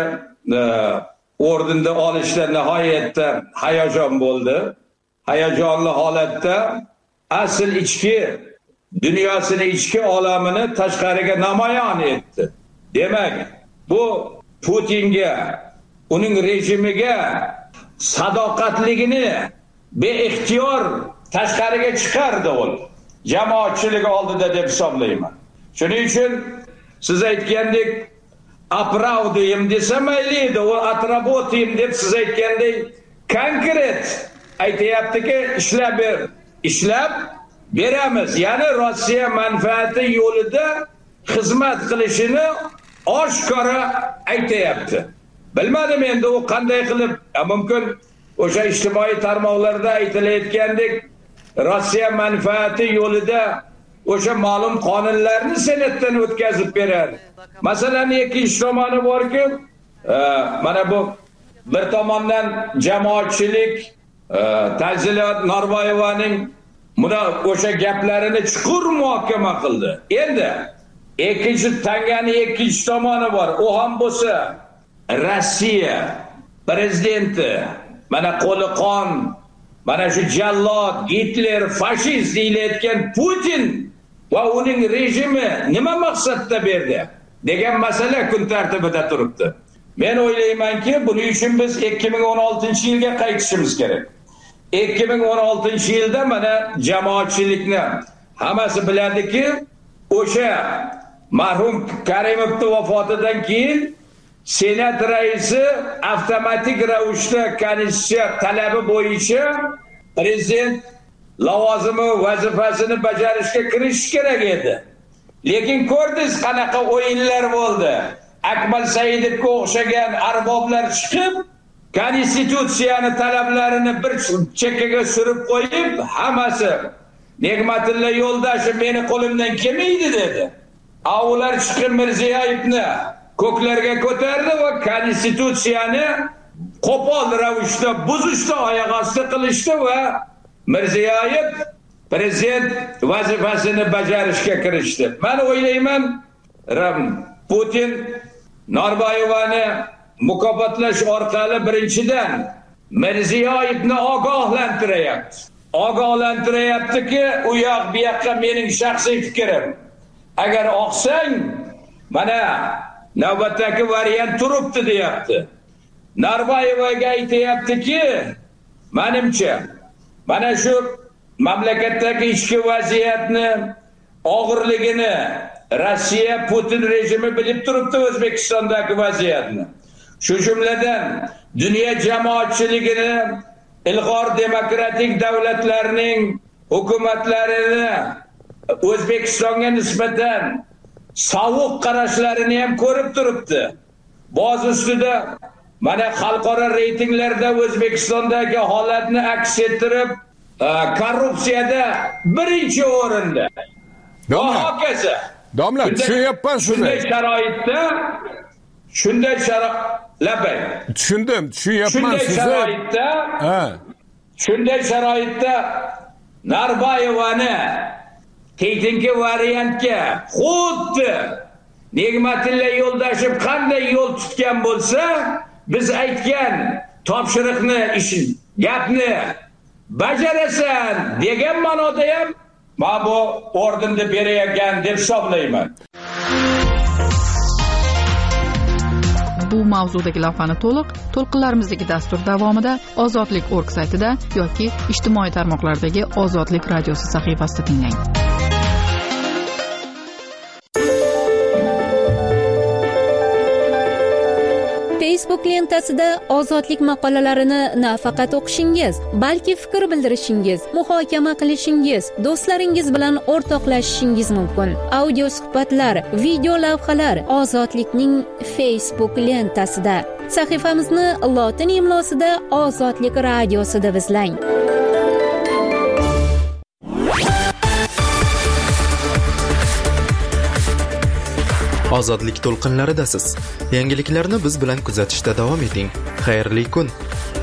o'rnida olishda nihoyatda hayajon bo'ldi. Hayajonli holatda asl ichki dunyosini, ichki olamini tashqariga namoyon etdi. Demak, bu Putinga, uning rejimiga sadoqatligini beixtiyor tashqariga chiqardi u jamoatchilik oldida deb hisoblayman. Shuning uchun siz aytgandek apravduyim desa mayli edi, u atrabotim deb siz aytgandek konkret aytayaptiki, ishlab beramiz. Ya'ni Rossiya manfaati yo'lida xizmat qilishini oshkora aytayapti. Bilmadim endi u qanday qilib, mumkin o'sha ijtimoiy tarmoqlarda aytilayotgandek Rossiya manfaati yo'lida o'sha ma'lum qonunlarni senatdan o'tkazib beradi. Masalan, ikkinchi tomoni borki, mana bu bir tomondan jamoatchilik Tanzila Norboyevaning buni o'sha gaplarini chuqur muhokama qildi. Endi tanganing ikkinchi tomoni bor. U ham bo'lsa Rossiya prezidenti, mana qo'li qon, mana shu jallod, Hitler, fashist deyilayotgan Putin va uning rejimi nima maqsadda berdi degan masala kun tartibida turibdi. Men o'ylaymanki, buning uchun biz 2016-yilga qaytishimiz kerak. 2016-yilda mana jamoatchilikni hammasi biladiki, o'sha marhum Karimovning vafotidan keyin Senat raisi avtomatik ravishda konstitutsiya talabi bo'yicha prezident lavozimi vazifasini bajarishga kirishish kerak edi. Lekin ko'rdingiz qanaqa o'yinlar bo'ldi. Akmal Saidovga o'xshagan arboblar chiqib, konstitutsiyani talablarini bir chekkaga surib qo'yib, hammasi Nig'matilla Yo'ldashev meni qo'limdan kelmaydi dedi. Ular chiqib Mirziyoyevni ko'klarga ko'tardi va konstitutsiyani qo'pol ravishda buzishda, oyoq osti qilishdi va Mirziyoyev prezident vazifasini bajarishga kirishdi. Men o'ylayman, Putin Norboyevani mukofotlash orqali birinchidan Mirziyoyevni ogohlantirayaptiki, u yoq bu yoqqa mening shaxsiy fikrim. Agar oqsang, mana navbatdagi variant turibdi deyapti. Norboyevaga aytayaptiki, menimcha mana shu mamlakatdagi ichki vaziyatni og'irligini Rossiya Putin rejimi bilib turibdi, O'zbekistondagi vaziyatni. Shu jumladan dunyo jamoatchiligini, ilg'or demokratik davlatlarning hukumatlarini O'zbekistonga nisbatan sovuq qarashlarini ham ko'rib turibdi. Boz ustida mana xalqaro reytinglarda O'zbekistondagi holatni aks ettirib, korrupsiyada birinchi o'rinda. Hokazo. Domla, tushunyapman shuni. Shunday sharoitda Norboyevani keyingi variantga xuddi Nig'matilla Yo'ldashev qanday yo'l tutgan bo'lsa, biz aytgan topshiriqni, gapni bajarasan degan ma'noda ham bu o'rnini berayotgan deb hisoblayman. Bu mavzudagi lavhani to'lqinlarimizdagi dastur davomida Ozodlik.org saytida yoki ijtimoiy tarmoqlardagi Ozodlik radiosi sahifasida tinglang. Facebook lentasida ozodlik maqolalarini nafaqat o'qishingiz, balki fikr bildirishingiz, muhokama qilishingiz, do'stlaringiz bilan o'rtoqlashishingiz mumkin. Audio suhbatlar, video lavhalar Ozodlikning Facebook lentasida. Sahifamizni lotin imlosida Ozodlik radiosida izlang. Ozodlik to'lqinlaridasiz. Yangiliklarni biz bilan kuzatishda davom eting. Xayrli kun.